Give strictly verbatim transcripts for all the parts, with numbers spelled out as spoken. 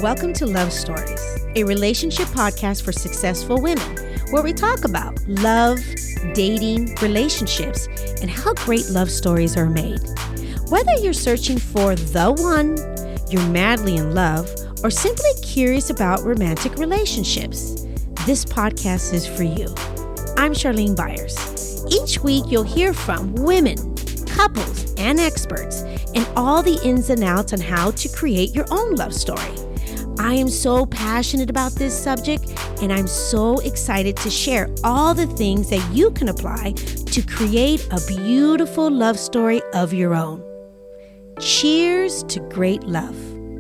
Welcome to Love Stories, a relationship podcast for successful women, where we talk about love, dating, relationships, and how great love stories are made. Whether you're searching for the one, you're madly in love, or simply curious about romantic relationships, this podcast is for you. I'm Charlene Byers. Each week, you'll hear from women, couples, and experts, and all the ins and outs on how to create your own love story. I am so passionate about this subject, and I'm so excited to share all the things that you can apply to create a beautiful love story of your own. Cheers to great love.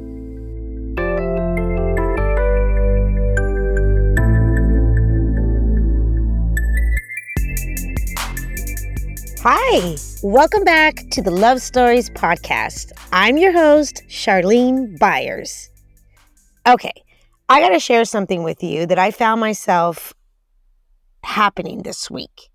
Hi, welcome back to the Love Stories podcast. I'm your host, Charlene Byers. Okay, I got to share something with you that I found myself happening this week.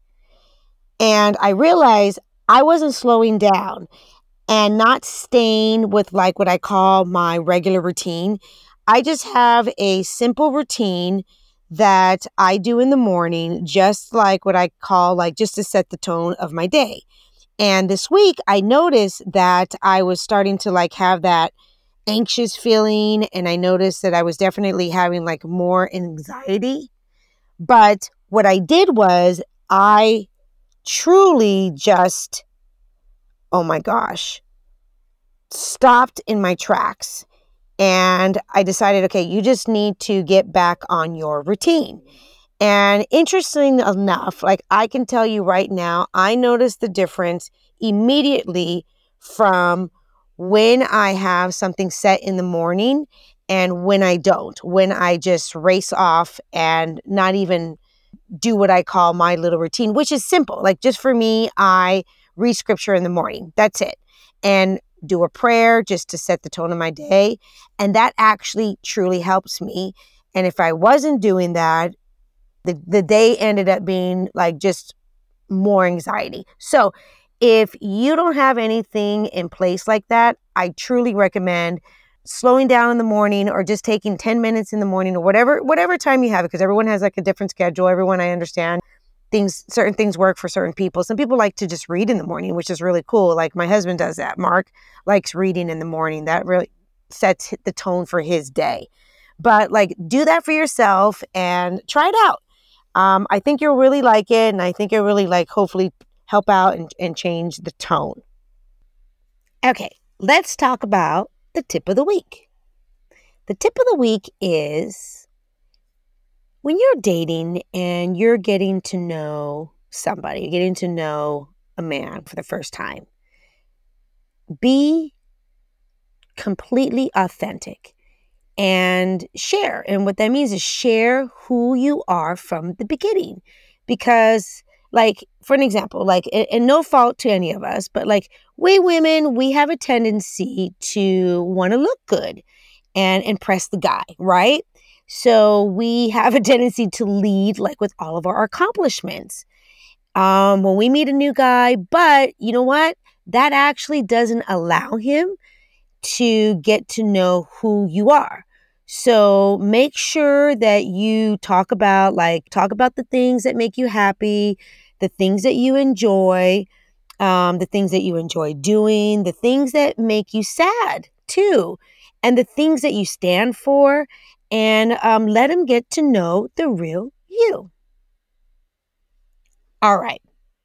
And I realized I wasn't slowing down and not staying with like what I call my regular routine. I just have a simple routine that I do in the morning, just like what I call like just to set the tone of my day. And this week I noticed that I was starting to like have that anxious feeling, and I noticed that I was definitely having like more anxiety. But what I did was I truly just, oh my gosh, stopped in my tracks. And I decided, okay, you just need to get back on your routine. And interesting enough, like I can tell you right now, I noticed the difference immediately from when I have something set in the morning and when I don't, when I just race off and not even do what I call my little routine, which is simple. Like just for me, I read scripture in the morning. That's it. And do a prayer just to set the tone of my day. And that actually truly helps me. And if I wasn't doing that, the, the day ended up being like just more anxiety. So if you don't have anything in place like that, I truly recommend slowing down in the morning or just taking ten minutes in the morning or whatever, whatever time you have, because everyone has like a different schedule. Everyone, I understand things, certain things work for certain people. Some people like to just read in the morning, which is really cool. Like my husband does that. Mark likes reading in the morning. That really sets the tone for his day. But like do that for yourself and try it out. Um, I think you'll really like it. And I think you'll really like hopefully help out and, and change the tone. Okay, let's talk about the tip of the week. The tip of the week is when you're dating and you're getting to know somebody, you're getting to know a man for the first time, be completely authentic and share. And what that means is share who you are from the beginning. Because like, for an example, like, and, and no fault to any of us, but like we women, we have a tendency to want to look good and impress the guy, right? So we have a tendency to lead like with all of our accomplishments um, when we meet a new guy. But you know what? That actually doesn't allow him to get to know who you are. So make sure that you talk about like, talk about the things that make you happy, the things that you enjoy, um, the things that you enjoy doing, the things that make you sad too, and the things that you stand for, and um, let them get to know the real you. All right.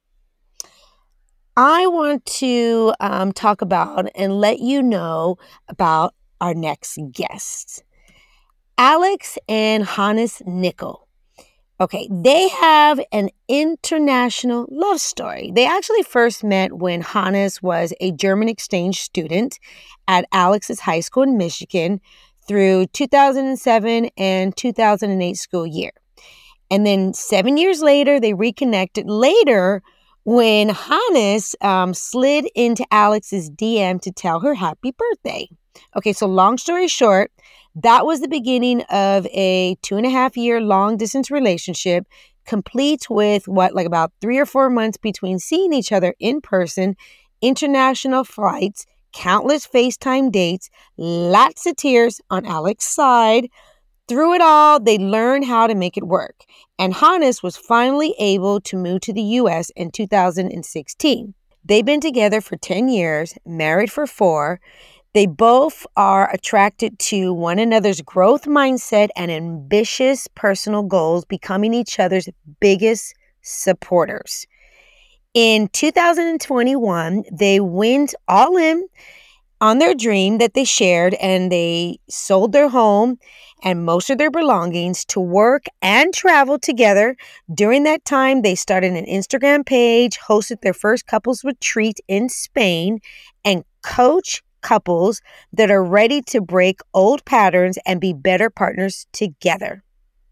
I want to um, talk about and let you know about our next guests. Alex and Hannes Nickel. Okay, they have an international love story. They actually first met when Hannes was a German exchange student at Alex's high school in Michigan through two thousand seven and two thousand eight school year. And then seven years later, they reconnected later when Hannes um, slid into Alex's D M to tell her happy birthday. Okay, so long story short, that was the beginning of a two and a half year long distance relationship, complete with what, like about three or four months between seeing each other in person, international flights, countless FaceTime dates, lots of tears on Alex's side. Through it all, they learned how to make it work. And Hannes was finally able to move to the U S in two thousand sixteen. They've been together for ten years, married for four. They both are attracted to one another's growth mindset and ambitious personal goals, becoming each other's biggest supporters. In two thousand twenty-one, they went all in on their dream that they shared, and they sold their home and most of their belongings to work and travel together. During that time, they started an Instagram page, hosted their first couples retreat in Spain, and coach couples that are ready to break old patterns and be better partners together.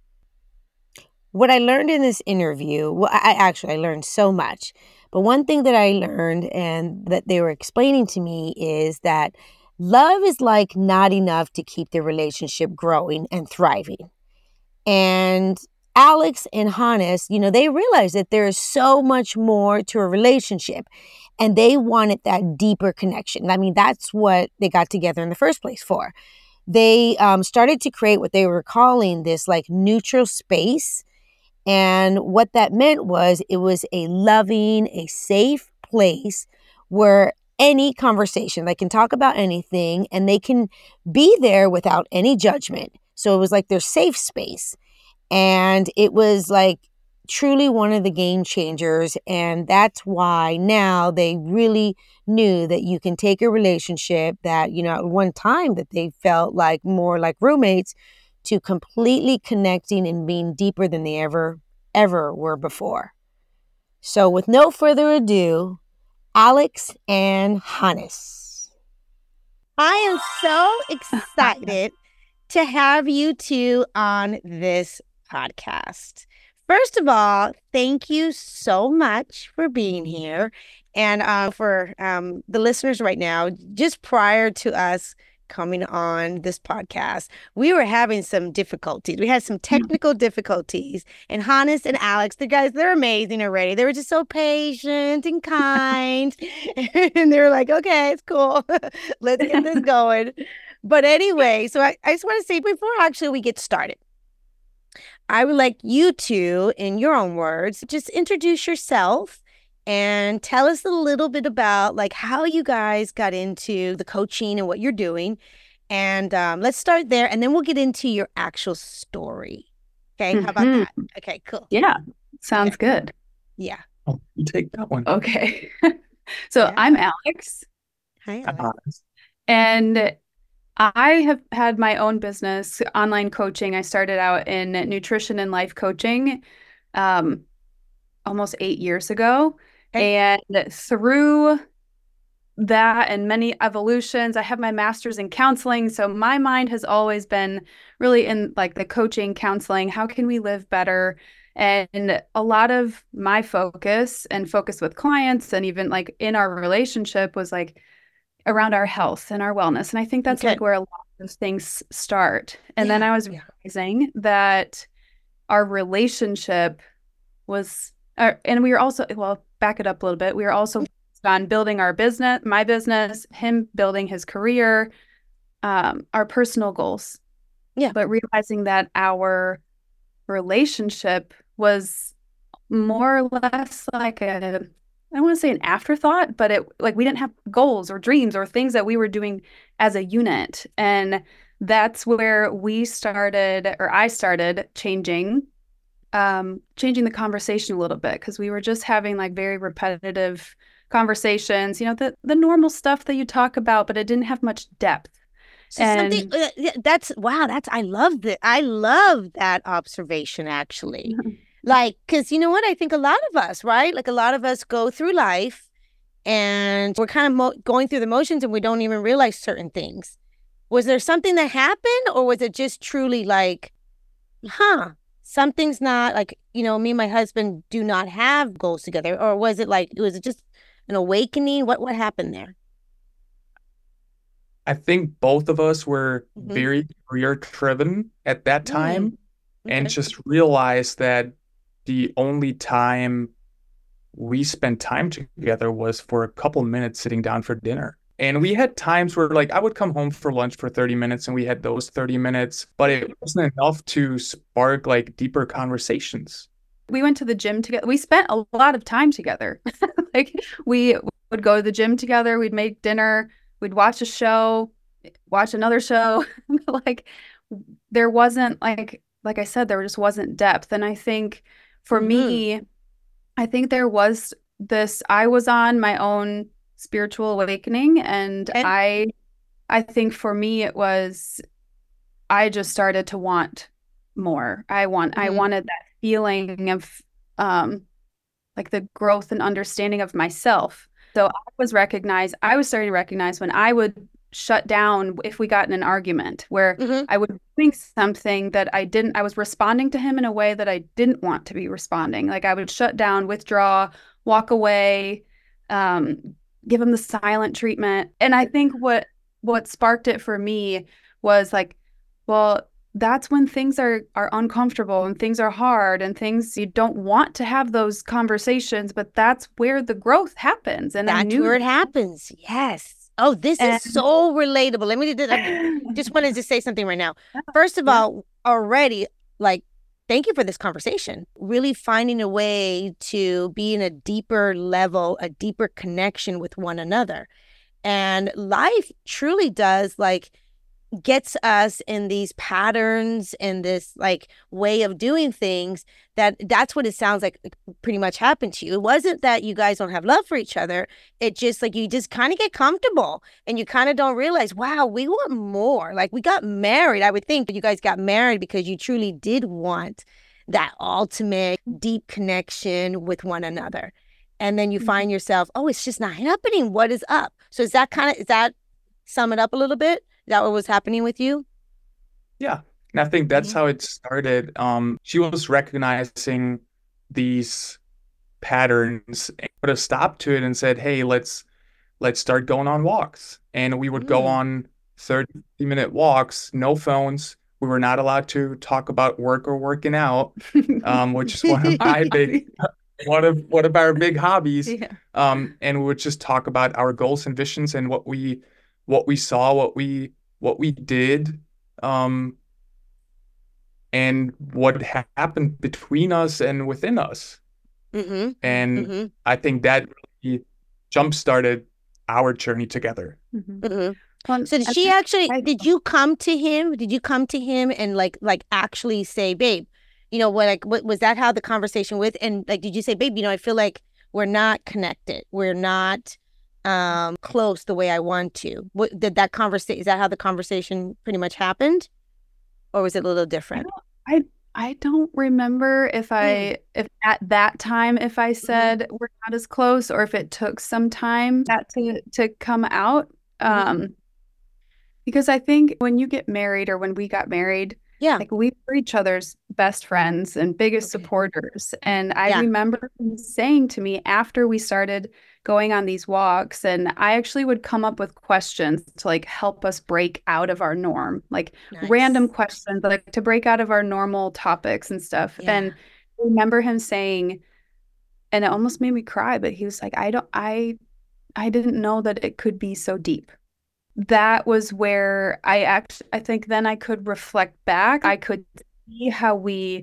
What I learned in this interview, well, I actually I learned so much, but one thing that I learned and that they were explaining to me is that love is like not enough to keep the relationship growing and thriving. And Alex and Hannes, you know, they realized that there is so much more to a relationship, and they wanted that deeper connection. I mean, that's what they got together in the first place for. They um, started to create what they were calling this like neutral space. And what that meant was it was a loving, a safe place where any conversation, they can talk about anything and they can be there without any judgment. So it was like their safe space. And it was like truly one of the game changers. And that's why now they really knew that you can take a relationship that, you know, at one time that they felt like more like roommates to completely connecting and being deeper than they ever, ever were before. So with no further ado, Alex and Hannes. I am so excited to have you two on this podcast. First of all, thank you so much for being here. And uh, for um, the listeners right now, just prior to us coming on this podcast, we were having some difficulties. We had some technical difficulties. And Hannes and Alex, the guys, they're amazing already. They were just so patient and kind. And they were like, okay, it's cool. Let's get this going. But anyway, so I, I just want to say before actually we get started, I would like you two, in your own words, just introduce yourself and tell us a little bit about like how you guys got into the coaching and what you're doing. And um, let's start there, and then we'll get into your actual story. Okay, mm-hmm. How about that? Okay, cool. Yeah, sounds okay. Good. Yeah. Oh, you take that one. Okay. So yeah. I'm Alex. Hi, Alex. And I have had my own business, online coaching. I started out in nutrition and life coaching um, almost eight years ago. Okay. And through that and many evolutions, I have my master's in counseling. So my mind has always been really in like the coaching, counseling. How can we live better? And a lot of my focus and focus with clients and even like in our relationship was like around our health and our wellness. And I think that's okay. like where a lot of things start. And yeah, then I was yeah. realizing that our relationship was, uh, and we were also, well, back it up a little bit. We were also on building our business, my business, him building his career, um, our personal goals. Yeah. But realizing that our relationship was more or less like a, I don't want to say an afterthought, but it like we didn't have goals or dreams or things that we were doing as a unit. And that's where we started, or I started changing, um, changing the conversation a little bit, because we were just having like very repetitive conversations, you know, the, the normal stuff that you talk about, but it didn't have much depth. So and something uh, that's, wow, that's, I love that. I love that observation actually. Like, because you know what? I think a lot of us, right? Like a lot of us go through life and we're kind of mo- going through the motions and we don't even realize certain things. Was there something that happened, or was it just truly like, huh, something's not like, you know, me and my husband do not have goals together? Or was it like, was it just an awakening? What, what happened there? I think both of us were mm-hmm. very career driven at that time mm-hmm. okay. and just realized that the only time we spent time together was for a couple minutes sitting down for dinner. And we had times where like I would come home for lunch for thirty minutes and we had those thirty minutes, but it wasn't enough to spark like deeper conversations. We went to the gym together. We spent a lot of time together. Like we would go to the gym together. We'd make dinner. We'd watch a show, watch another show. Like there wasn't like, like I said, there just wasn't depth. And I think for mm-hmm. me, I think there was this, I was on my own spiritual awakening. And, and I, I think for me, it was, I just started to want more. I want, mm-hmm. I wanted that feeling of, um, like the growth and understanding of myself. So I was recognized, I was starting to recognize when I would shut down if we got in an argument where mm-hmm. I would think something that I didn't, I was responding to him in a way that I didn't want to be responding. Like I would shut down, withdraw, walk away, um, give him the silent treatment. And I think what, what sparked it for me was like, well, that's when things are, are uncomfortable and things are hard and things you don't want to have those conversations, but that's where the growth happens. And that's I knew where it happens. Yes. Oh, this and, is so relatable. Let me just, I just wanted to say something right now. First of yeah. all, already, like, thank you for this conversation. Really finding a way to be in a deeper level, a deeper connection with one another. And life truly does, like, gets us in these patterns and this like way of doing things that that's what it sounds like pretty much happened to you. It wasn't that you guys don't have love for each other. It just like you just kind of get comfortable and you kind of don't realize, wow, we want more. Like we got married. I would think you guys got married because you truly did want that ultimate deep connection with one another. And then you mm-hmm. find yourself, oh, it's just not happening. What is up? So is that kind of, is that sum it up a little bit? Is that what was happening with you? Yeah. And I think that's mm-hmm. how it started. Um, she was recognizing these patterns and put a stop to it and said, hey, let's let's start going on walks. And we would mm. go on thirty minute walks, no phones. We were not allowed to talk about work or working out, um, which is one of my big one of one of our big hobbies. Yeah. Um, and we would just talk about our goals and visions and what we what we saw, what we what we did, um, and what ha- happened between us and within us. Mm-hmm. And mm-hmm. I think that really jump-started our journey together. Mm-hmm. Mm-hmm. Well, so did she actually, did you come to him? Did you come to him and like like actually say, babe, you know, what like what was that how the conversation with? And like, did you say, babe, you know, I feel like we're not connected. We're not um close the way I want to. What did that conversation, is that how the conversation pretty much happened, or was it a little different? I don't, I, I don't remember if I mm. if at that time if I said mm-hmm. we're not as close, or if it took some time that to to come out. Mm-hmm. um because I think when you get married, or when we got married, yeah, like we were each other's best friends and biggest okay. supporters. And I yeah. remember him saying to me after we started going on these walks, and I actually would come up with questions to like help us break out of our norm, like nice. random questions, like to break out of our normal topics and stuff. Yeah. And I remember him saying, and it almost made me cry, but he was like, I don't, I, I didn't know that it could be so deep. That was where I act. I think then I could reflect back. I could see how we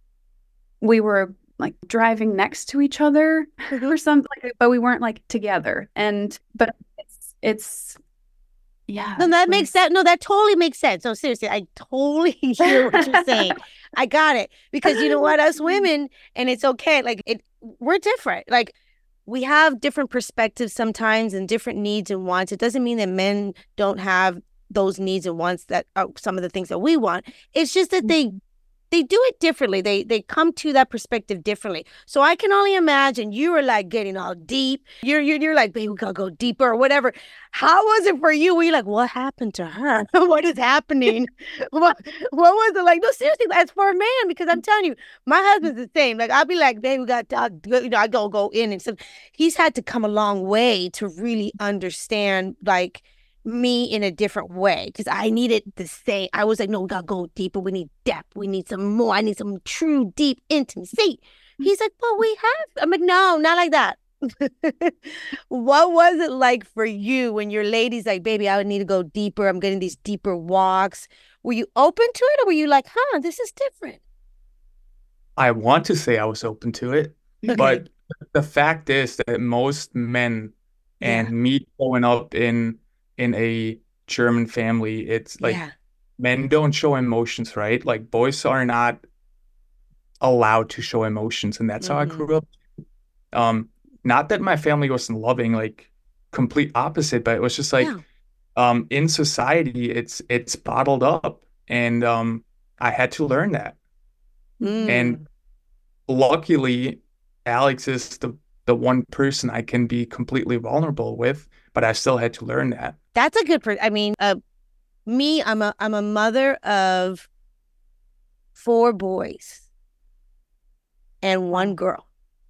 we were like driving next to each other or something, like, but we weren't like together. And but it's it's yeah. No, that makes sense. No, that totally makes sense. No, seriously, I totally hear what you're saying. I got it, because you know what, us women, and it's okay. Like it, we're different. Like. We have different perspectives sometimes and different needs and wants. It doesn't mean that men don't have those needs and wants that are some of the things that we want. It's just that they they do it differently. They they come to that perspective differently. So I can only imagine you were like getting all deep. You're you're, you're like, babe, we gotta go deeper or whatever. How was it for you? Were you like, what happened to her? What is happening? what what was it like? No, seriously, that's for a man, because I'm telling you, my husband's the same. Like I'll be like, babe, we got to, you know, I go go in, and so he's had to come a long way to really understand like me in a different way, because I needed the same. I was like, no, we gotta go deeper. We need depth. We need some more. I need some true deep intimacy. He's like, well, we have. I'm like, no, not like that. What was it like for you when your lady's like, baby, I would need to go deeper. I'm getting these deeper walks. Were you open to it or were you like, huh, this is different? I want to say I was open to it, Okay. but the fact is that most men and Yeah. me growing up in in a German family, it's like Yeah. men don't show emotions, right? Like boys are not allowed to show emotions, and that's how I Mhm. grew up. Um, not that my family wasn't loving, like complete opposite, but it was just like Yeah. um in society it's it's bottled up, and um I had to learn that. And Mm. luckily, Alex is the the one person I can be completely vulnerable with, but I still had to learn that. That's a good per I mean, uh me, I'm a I'm a mother of four boys and one girl.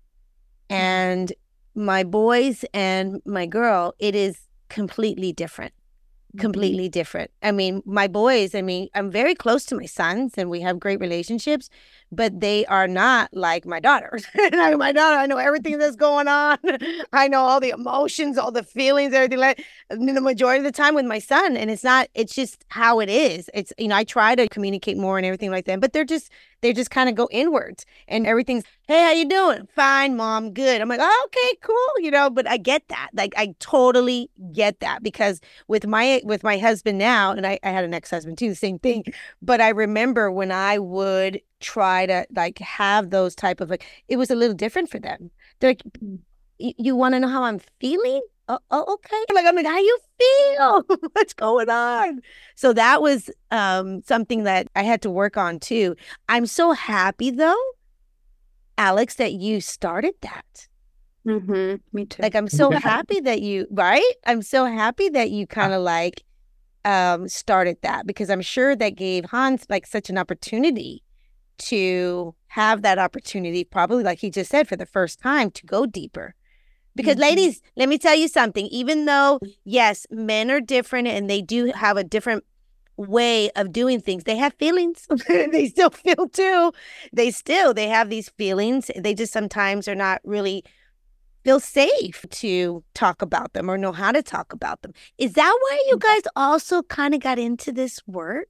And my boys and my girl, it is completely different. Completely different. I mean, my boys, I mean, I'm very close to my sons and we have great relationships, but they are not like my daughters. Like my daughter, I know everything that's going on. I know all the emotions, all the feelings, everything like the majority of the time with my son. And it's not, it's just how it is. It's, you know, I try to communicate more and everything like that, but they're just, they just kind of go inwards and everything's, hey, how you doing? Fine, mom, good. I'm like, oh, okay, cool, you know, but I get that. Like, I totally get that because with my with my husband now, and I, I had an ex-husband too, the same thing. But I remember when I would try to like have those type of like, it was a little different for them. They're like, you want to know how I'm feeling? Oh, oh, okay. Like, I'm like, how you feel? What's going on? So that was um, something that I had to work on too. I'm so happy though, Alex, that you started that. Mm-hmm. Me too. Like, I'm so happy that you, right? I'm so happy that you kind of like um, started that because I'm sure that gave Hans like such an opportunity to have that opportunity, probably like he just said, for the first time to go deeper. Because, Mhm. ladies, let me tell you something. Even though, yes, men are different and they do have a different way of doing things, they have feelings. They still feel too. They still, they have these feelings. They just sometimes are not really feel safe to talk about them or know how to talk about them. Is that why you guys also kind of got into this work?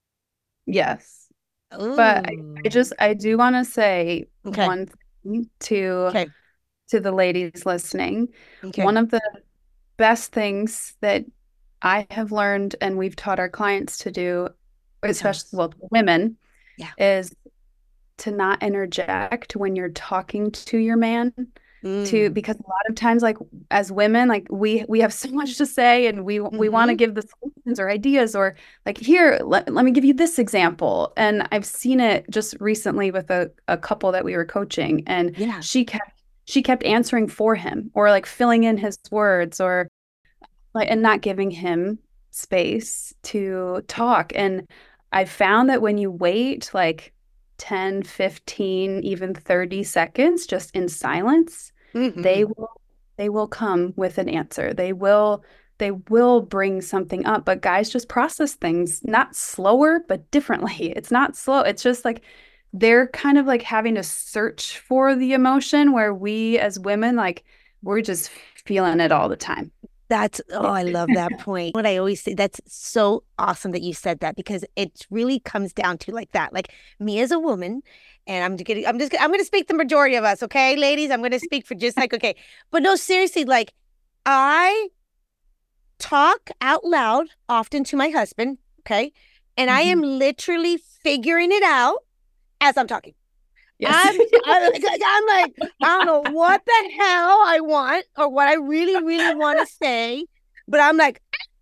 Yes. But I, I just, I do want to say Okay. one thing to, Okay. to the ladies listening. Okay. One of the best things that I have learned and we've taught our clients to do, especially well, women, Yeah. is to not interject when you're talking to your man. Mm. To because a lot of times, like as women, like we we have so much to say and we we want to Mhm. give the solutions or ideas or like here let, let me give you this example. And I've seen it just recently with a, a couple that we were coaching, and Yeah. she kept she kept answering for him or like filling in his words or like and not giving him space to talk. And I found that when you wait like ten, fifteen, even thirty seconds just in silence, Mhm. they will they will come with an answer. They will they will bring something up. But guys just process things not slower, but differently. It's not slow. It's just like they're kind of like having to search for the emotion where we as women, like we're just feeling it all the time. That's, oh, I love that point. What I always say, that's so awesome that you said that because it really comes down to like that. Like me as a woman, and I'm getting, I'm just, I'm going to speak the majority of us, okay, ladies? I'm going to speak for just like, okay. But no, seriously, like I talk out loud often to my husband, okay? And I am literally figuring it out as I'm talking. Yes. I'm, I'm, I'm like, I don't know what the hell I want or what I really, really want to say, but I'm like,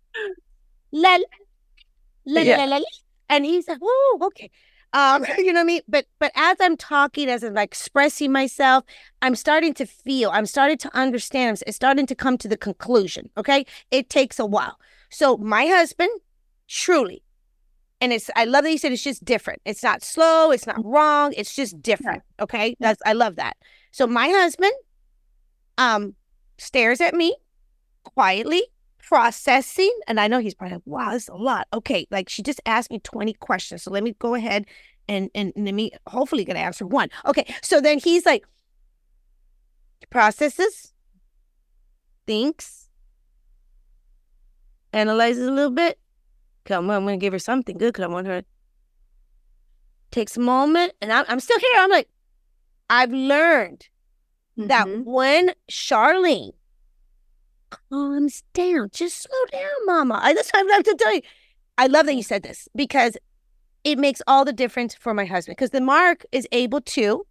la, la, Yeah. la, la, la. And he's like, oh, okay. Um, you know what I mean? But but as I'm talking, as I'm like expressing myself, I'm starting to feel, I'm starting to understand, I'm starting to come to the conclusion, okay? It takes a while. So my husband, truly, and it's, I love that you said it's just different. It's not slow. It's not wrong. It's just different. Okay. That's, I love that. So my husband, um, stares at me quietly, processing. And I know he's probably like, wow, this is a lot. Okay. Like she just asked me twenty questions. So let me go ahead and, and, and let me hopefully get to answer one. Okay. So then he's like, processes, thinks, analyzes a little bit. Come on, I'm going to give her something good because I want her. Takes a moment, and I'm, I'm still here. I'm like, I've learned mm-hmm. that when Charlene calms down, just slow down, mama. I just have to tell you, I love that you said this because it makes all the difference for my husband. Because the Mark is able to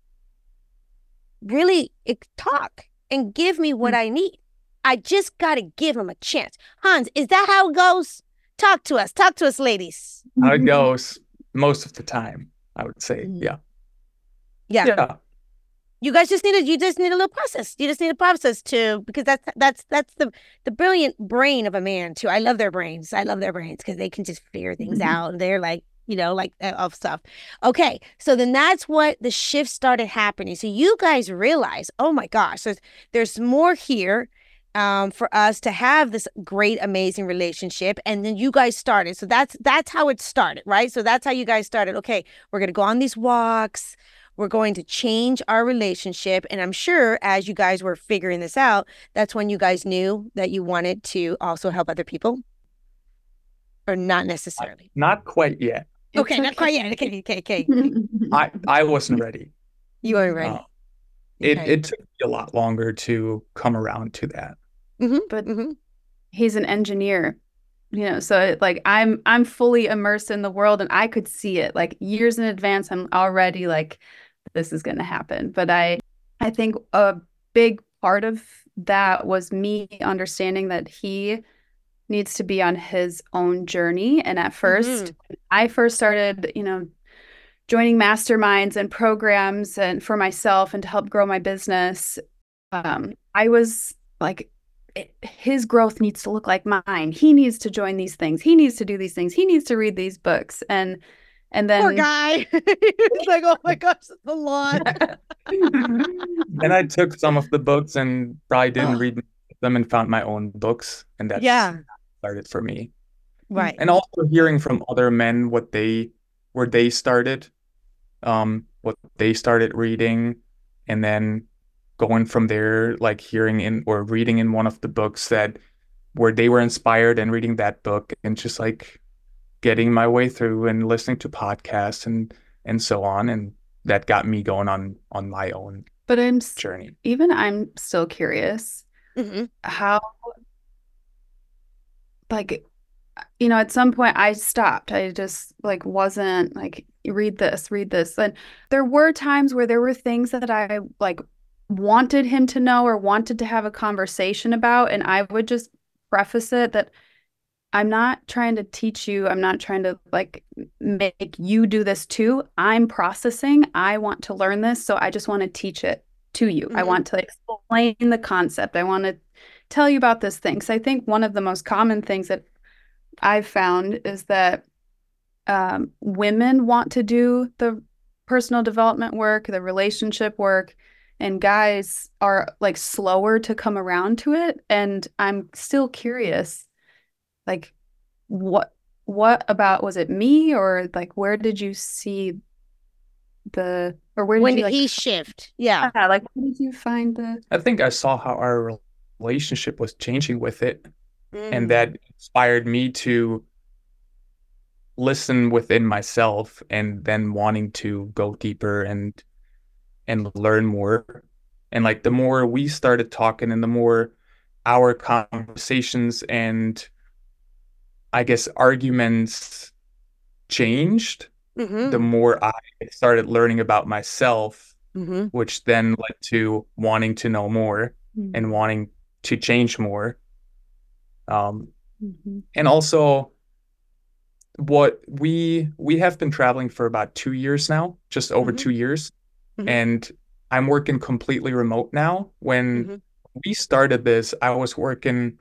really talk and give me what mm-hmm. I need. I just got to give him a chance. Hans, is that how it goes? Talk to us. Talk to us, ladies. How it goes most of the time, I would say. Yeah. Yeah. Yeah. You guys just need a you just need a little process. You just need a process to because that's that's that's the the brilliant brain of a man too. I love their brains. I love their brains because they can just figure things mm-hmm. out. And they're like, you know, like uh, of stuff. Okay, so then that's what the shift started happening. So you guys realize, oh my gosh, there's there's more here um, for us to have this great, amazing relationship. And then you guys started. So that's that's how it started, right? So that's how you guys started. Okay, we're gonna go on these walks. We're going to change our relationship. And I'm sure as you guys were figuring this out, that's when you guys knew that you wanted to also help other people? Or not necessarily? Not quite yet. Okay, okay. Not quite yet. Okay, okay, okay. I, I wasn't ready. You weren't ready. Uh, it, okay. it took me a lot longer to come around to that. Mm-hmm. But mm-hmm. he's an engineer. You know, so it, like I'm I'm fully immersed in the world and I could see it like years in advance. I'm already like, this is going to happen. But I, I think a big part of that was me understanding that he needs to be on his own journey. And at first, mm-hmm. I first started, you know, joining masterminds and programs and for myself and to help grow my business. Um, I was like, it, his growth needs to look like mine. He needs to join these things. He needs to do these things. He needs to read these books. And And then poor guy. He's like, oh my gosh, that's a lot. Then I took some of the books and probably didn't read them and found my own books. And that's yeah. started for me. Right. And also hearing from other men what they where they started, um, what they started reading, and then going from there, like hearing in or reading in one of the books that where they were inspired and reading that book and just like getting my way through and listening to podcasts and and so on, and that got me going on on my own but I'm journey. Even I'm still curious mm-hmm. how, like, you know, at some point I stopped. I just like wasn't like read this, read this, and there were times where there were things that I like wanted him to know or wanted to have a conversation about, and I would just preface it that I'm not trying to teach you. I'm not trying to like make you do this too. I'm processing. I want to learn this. So I just want to teach it to you. Mm-hmm. I want to explain the concept. I want to tell you about this thing. So I think one of the most common things that I've found is that um, women want to do the personal development work, the relationship work, and guys are like slower to come around to it. And I'm still curious. Like, what, what about, was it me or like, where did you see the, or where did when you did like, he shift? Yeah. yeah. Like, where did you find the, I think I saw how our relationship was changing with it. Mm. And that inspired me to listen within myself and then wanting to go deeper and, and learn more. And like, the more we started talking and the more our conversations and I guess arguments changed, mm-hmm. the more I started learning about myself, mm-hmm. which then led to wanting to know more mm-hmm. and wanting to change more. Um, mm-hmm. And also what we, we have been traveling for about two years now, just over mm-hmm. two years. Mm-hmm. And I'm working completely remote now. When mm-hmm. we started this, I was working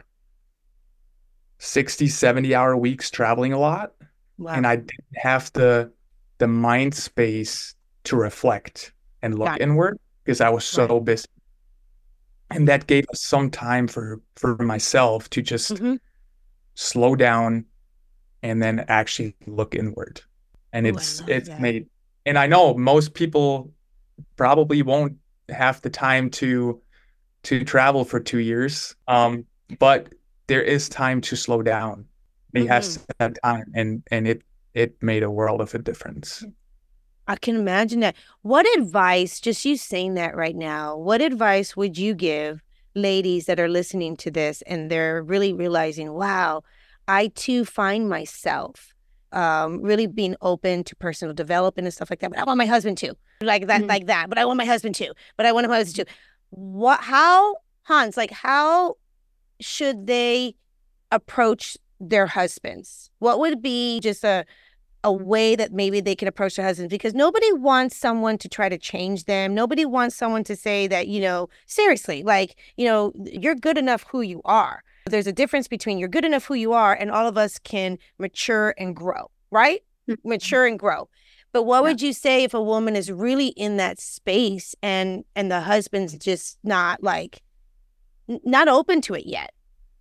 sixty, seventy hour weeks traveling a lot. Wow. And I didn't have the the mind space to reflect and look Got inward it. Because I was so right. busy. And that gave us some time for, for myself to just mm-hmm. slow down and then actually look inward. And Ooh, it's it's that. made, and I know most people probably won't have the time to to travel for two years. Um, but there is time to slow down. He Mm-hmm. has that time, and and it it made a world of a difference. I can imagine that. What advice, just you saying that right now, what advice would you give ladies that are listening to this and they're really realizing, wow, I too find myself um, really being open to personal development and stuff like that, but I want my husband too, like that, Mhm. like that, but I want my husband too, but I want my husband too. What, how, Hans, like how should they approach their husbands? What would be just a a way that maybe they can approach their husbands? Because nobody wants someone to try to change them. Nobody wants someone to say that, you know, seriously, like, you know, you're good enough who you are. There's a difference between you're good enough who you are and all of us can mature and grow, right? Mm-hmm. Mature and grow. But what Yeah. would you say if a woman is really in that space and and the husband's just not like, n- not open to it yet?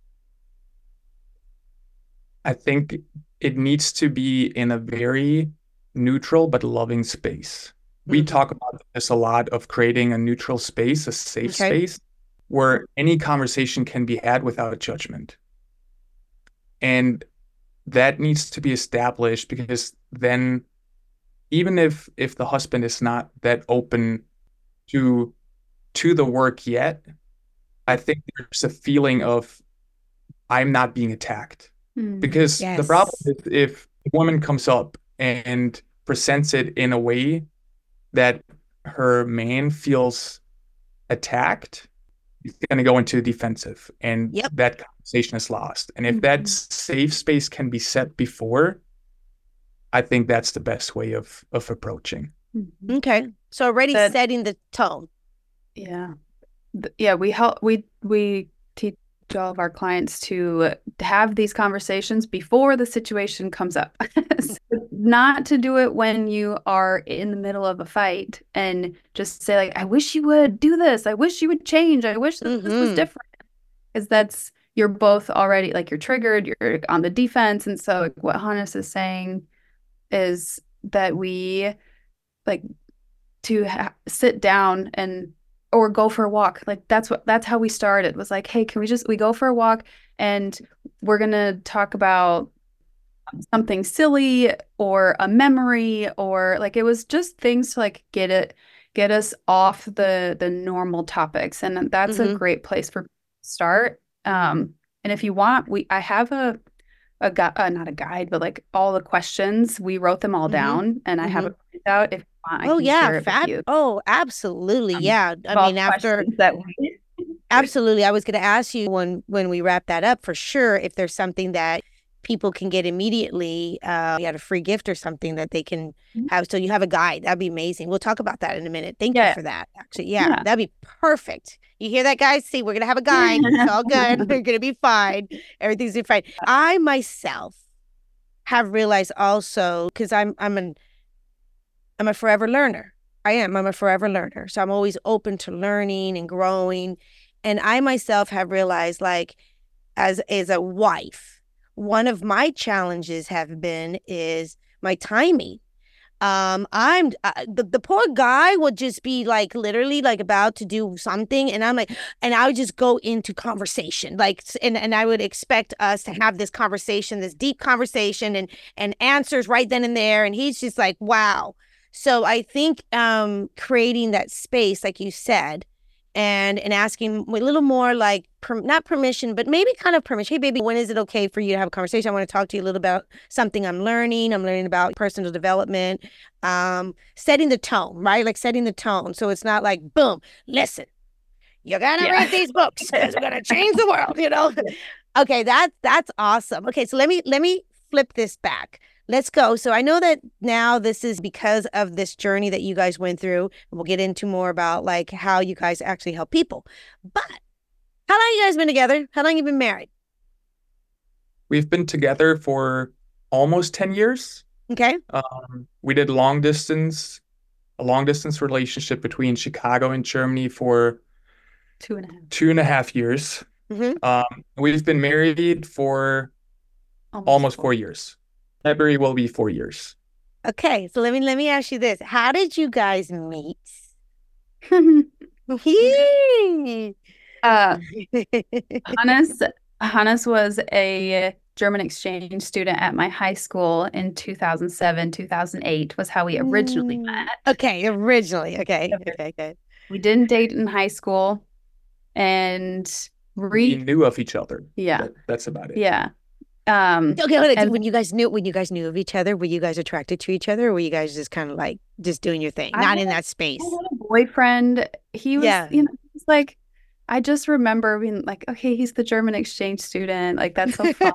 I think it needs to be in a very neutral but loving space. We Mhm. talk about this a lot, of creating a neutral space, a safe Okay. space where any conversation can be had without judgment. And that needs to be established, because then even if if the husband is not that open to to the work yet, I think there's a feeling of I'm not being attacked. Mm. Because the problem Yes. is, if a woman comes up and presents it in a way that her man feels attacked, he's going to go into defensive, and Yep. that conversation is lost. And if Mhm. that safe space can be set before, I think that's the best way of of approaching. Mhm. Okay. So already That- setting the tone. Yeah. Th- Yeah, we help we we teach all of our clients to have these conversations before the situation comes up. So not to do it when you are in the middle of a fight and just say like, I wish you would do this. I wish you would change. I wish that this was Mhm. different. Because that's, you're both already like, you're triggered, you're on the defense. And so like, what Hannes is saying is that we like to ha- sit down and or go for a walk. Like that's what that's how we started, was like, hey, can we just we go for a walk and we're gonna talk about something silly or a memory, or like it was just things to like get it get us off the the normal topics. And that's a Mhm. great place for start. Um and if you want, we I have a a guide, uh, not a guide, but like all the questions, we wrote them all Mhm. down, and I have a printout. If you want, I Oh can yeah, share it with fab. you. Oh, absolutely. Um, Yeah. I all mean, the after questions that we absolutely, I was going to ask you when when we wrap that up for sure if there's something that people can get immediately. Uh, you had a free gift or something that they can Mhm. have. So you have a guide. That'd be amazing. We'll talk about that in a minute. Thank you Yeah. for that. Actually, yeah, Yeah. that'd be perfect. You hear that, guys? See, we're gonna have a guide. It's all good. We're gonna be fine. Everything's gonna be fine. I myself have realized also, because I'm I'm an I'm a forever learner. I am. I'm a forever learner. So I'm always open to learning and growing. And I myself have realized, like, as as a wife, one of my challenges have been is my timing. Um, I'm uh, the the poor guy would just be like literally like about to do something, and I'm like, and I would just go into conversation, like, s- and and I would expect us to have this conversation, this deep conversation, and and answers right then and there, and he's just like, wow. So I think um creating that space, like you said, and and asking a little more like per, not permission, but maybe kind of permission. Hey, baby, when is it okay for you to have a conversation? I want to talk to you a little about something I'm learning. I'm learning about personal development. Um, setting the tone, right? Like setting the tone, so it's not like boom. Listen, you're gonna Yeah. read these books because we're gonna change the world. You know. Okay, that's that's awesome. Okay, so let me let me flip this back. Let's go. So I know that now this is because of this journey that you guys went through. We'll get into more about like how you guys actually help people. But how long you guys been together? How long you been married? We've been together for almost ten years. Okay. Um, we did long distance, a long distance relationship between Chicago and Germany for two and a half. two and a half years. Mm-hmm. Um, we've been married for almost four years. February will be four years. Okay. So let me let me ask you this: how did you guys meet? Uh, Hannes, Hannes was a German exchange student at my high school in two thousand seven, two thousand eight was how we originally Mm, met. okay, originally. Okay, Okay. okay, okay. We didn't date in high school and We re knew of each other. yeah, That, that's about it. yeah. Um, Okay, hold on. and When you guys knew when you guys knew of each other, were you guys attracted to each other, or were you guys just kind of like just doing your thing, I not had, in that I space? had a boyfriend. He was, Yeah. you know, he's like, I just remember being like, okay, he's the German exchange student. Like, that's so fun.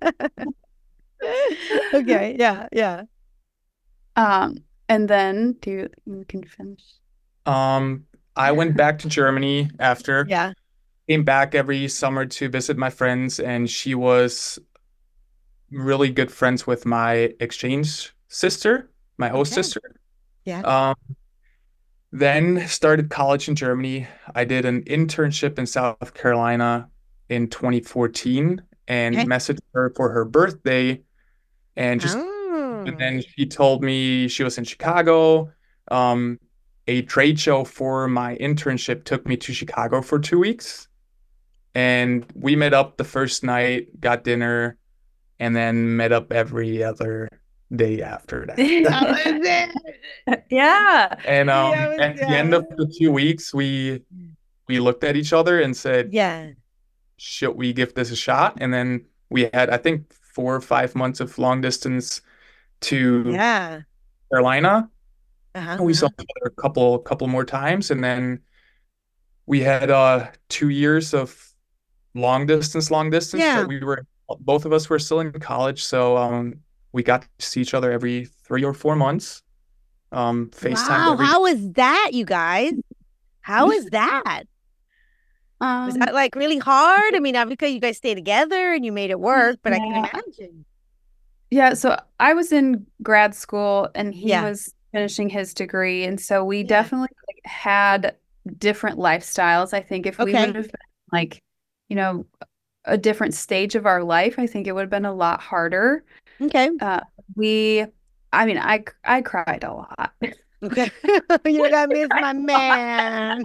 Okay, yeah, yeah. Um, and then do you, you can finish. Um, I went back to Germany after, Yeah. came back every summer to visit my friends, and she was really good friends with my exchange sister, my host Okay. sister. Yeah. Um, then started college in Germany. I did an internship in South Carolina in twenty fourteen and Okay. messaged her for her birthday, and just and Oh. then she told me she was in Chicago. Um, a trade show for my internship took me to Chicago for two weeks. And we met up the first night, got dinner, and then met up every other day after that. That was it. Yeah. And um, Yeah, it was- at the end yeah. of the two weeks, we we looked at each other and said, Yeah. should we give this a shot? And then we had, I think, four or five months of long distance to Yeah. Carolina. Uh-huh. And we saw uh-huh. each other a couple couple more times, and then we had uh two years of long distance, long distance Yeah. that we were both of us were still in college, so um we got to see each other every three or four months. Um, FaceTime Wow, every how is that, you guys? How is that? Was Um, that like really hard? I mean, obviously you guys stay together and you made it work, but I can Yeah. imagine. yeah, so I was in grad school and he Yeah. was finishing his degree. And so we Yeah. definitely like, had different lifestyles. I think if we Okay. would have been like, you know, a different stage of our life, I think it would have been a lot harder. Okay. Uh, we, I mean, I I cried a lot. Okay. You're gonna miss my man.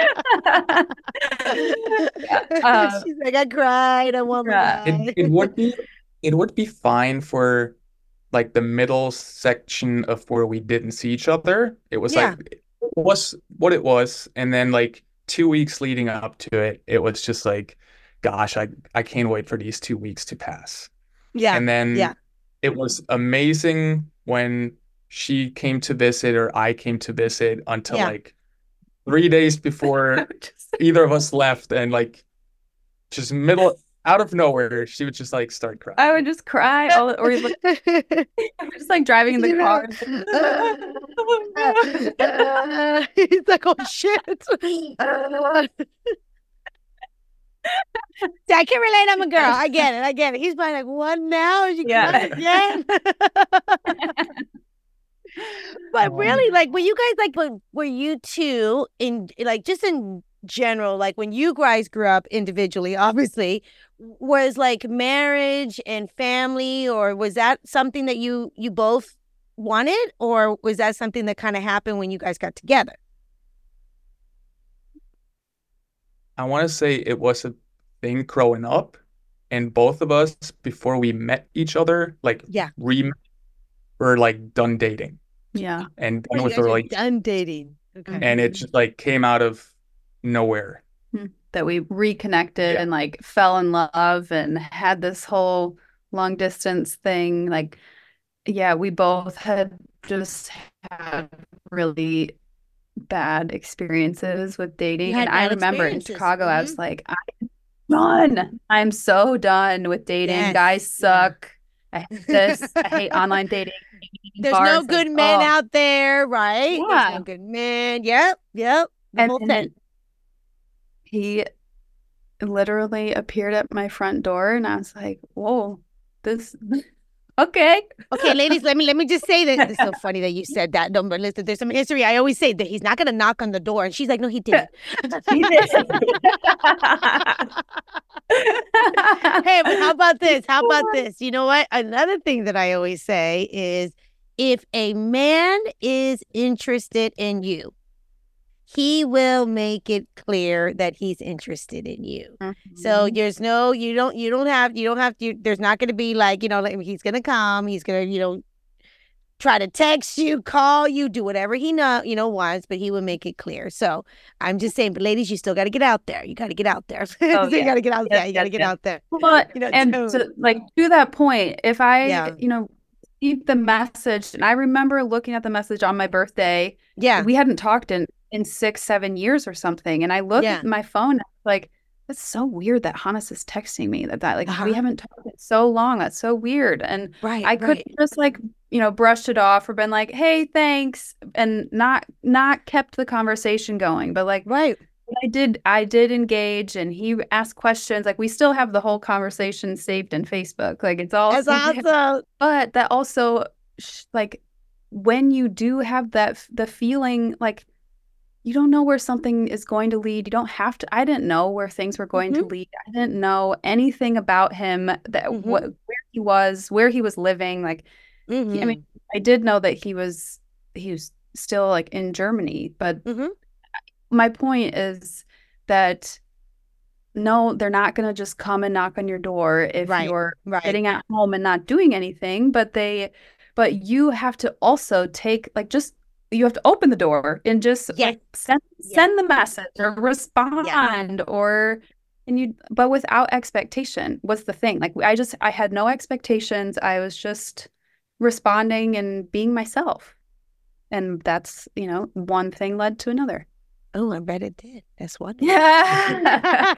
Uh, She's like, I cried. I want yeah. my guy. it, it would be it would be fine for like the middle section of where we didn't see each other. It was Yeah. like it was what it was, and then like two weeks leading up to it, it was just like, gosh, I I can't wait for these two weeks to pass. Yeah. And then Yeah. it was amazing when she came to visit or I came to visit until Yeah. like three days before Just- either of us left, and like just middle out of nowhere, she would just like start crying. I would just cry all, or like, just like driving in the You know, car. uh, he's like, oh shit. Uh, See, I can relate. I'm a girl. I get it. I get it. He's probably like, what now? Is you Yeah. crying again? But really, like, were you guys like, were, were you two in like just in general, like when you guys grew up individually, obviously, was like marriage and family, or was that something that you you both wanted, or was that something that kind of happened when you guys got together? I want to say it was a thing growing up, and both of us before we met each other, like Yeah. re were like done dating Yeah. and Oh, done you with guys the are relationship, done dating. Okay. and it just like came out of nowhere. That we reconnected Yeah. and like fell in love and had this whole long distance thing. Like, yeah, we both had just had really bad experiences with dating. You had And I bad remember in experiences. Chicago, I Mhm. was like, I'm done. I'm so done with dating. Yes. Guys Yeah. suck. I hate this. I hate online dating. There's Bars, no like, good men oh. out there, right? There's Yeah. no good men. Yep. Yep. The And whole then thing. he literally appeared at my front door, and I was like, "Whoa, this okay." Okay, ladies, let me let me just say that it's so funny that you said that. No, but listen, there's some history. I always say that he's not gonna knock on the door, and she's like, no, he didn't. He did. Hey, but how about this? How about this? You know what? Another thing that I always say is if a man is interested in you, he will make it clear that he's interested in you. Mm-hmm. So there's no, you don't, you don't have, you don't have to, there's not going to be like, you know, like he's going to come, he's going to, you know, try to text you, call you, do whatever he know, you know, wants, but he will make it clear. So I'm just saying, but ladies, you still got to get out there. You got to get out there. Oh, you yeah. got to get out Yes, there. You got to yes, get yes. out there. Well, You know, and so- to, like to that point, if I, Yeah. you know, keep the message, and I remember looking at the message on my birthday. Yeah. We hadn't talked in in six, seven years or something, and I looked Yeah. at my phone, and I was like, that's so weird that Hannes is texting me that that like Uh-huh. we haven't talked in so long. That's so weird, and Right. I could right. just like you know brushed it off or been like, hey, thanks, and not not kept the conversation going, but like. Right. I did I did engage, and he asked questions. Like we still have the whole conversation saved in Facebook. Like it's all That's still there. awesome. But that also sh- like when you do have that f- the feeling like you don't know where something is going to lead. You don't have to. I didn't know where things were going to lead. I didn't know anything about him, that Mhm. what where he was, where he was living. Like Mhm. he- I mean, I did know that he was he was still like in Germany, but Mhm. my point is that no, they're not going to just come and knock on your door if Right, you're right. sitting at home and not doing anything, but they but you have to also take like just you have to open the door and just Yes. like send Yes. send the message or respond or and you but without expectation was the thing. Like I just I had no expectations. I was just responding and being myself. And that's, you know, one thing led to another. Oh, I bet it did. That's wonderful. Yeah.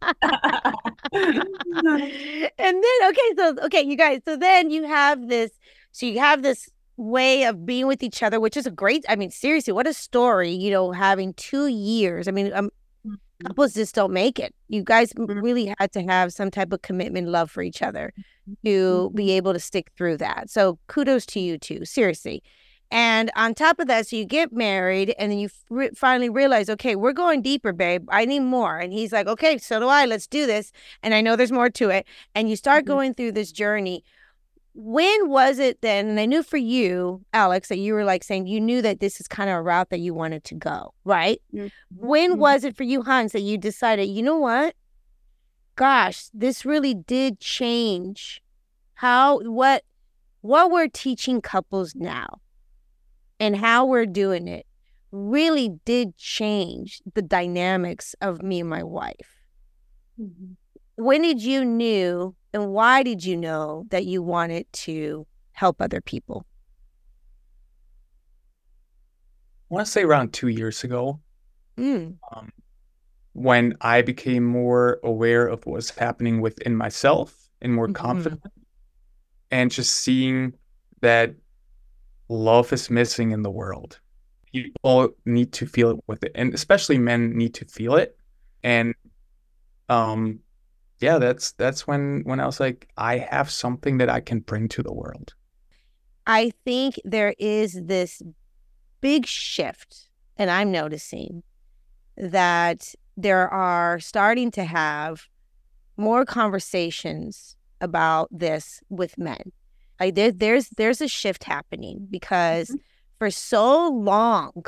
And then, okay, so, okay, you guys, so then you have this, so you have this way of being with each other, which is a great, I mean, seriously, what a story, you know, having two years. I mean, um, couples just don't make it. You guys m- really had to have some type of commitment, love for each other to be able to stick through that. So kudos to you two, seriously. And on top of that, so you get married and then you f- finally realize, okay, we're going deeper, babe. I need more. And he's like, okay, so do I. Let's do this. And I know there's more to it. And you start Mhm. going through this journey. When was it then? And I knew for you, Alex, that you were like saying you knew that this is kind of a route that you wanted to go, right? Mhm. When Mhm. was it for you, Hans, that you decided, you know what? Gosh, this really did change how, what, what we're teaching couples now and how we're doing it really did change the dynamics of me and my wife. Mhm. When did you knew and why did you know that you wanted to help other people? I want to say around two years ago, Mm. um, when I became more aware of what was happening within myself and more Mhm. confident, and just seeing that love is missing in the world. People need to feel it with it, and especially men need to feel it. And um, yeah, that's that's when when I was like, I have something that I can bring to the world. I think there is this big shift, and I'm noticing that there are starting to have more conversations about this with men. Like there, there's there's a shift happening because Mhm. for so long,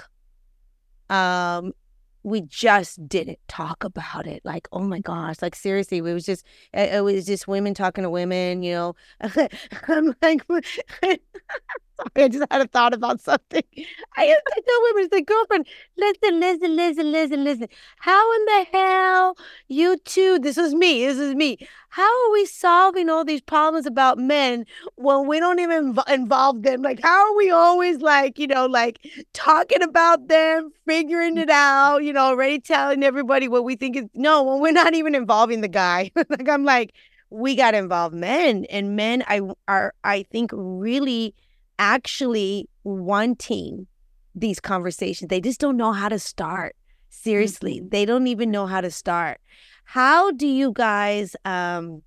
um, we just didn't talk about it. Like, oh my gosh, like seriously, it was just it, it was just women talking to women, you know. I'm like, sorry, I just had a thought about something. I used to tell women, it's like, girlfriend, listen, listen, listen, listen, listen. How in the hell you two, this is me, this is me. How are we solving all these problems about men when we don't even inv- involve them? Like, how are we always like, you know, like talking about them, figuring it out, you know, already telling everybody what we think is, no, when we're not even involving the guy. Like, I'm like, we got to involve men, and men I are, I think, really actually wanting these conversations. They just don't know how to start. Seriously, Mhm. they don't even know how to start. How do you guys um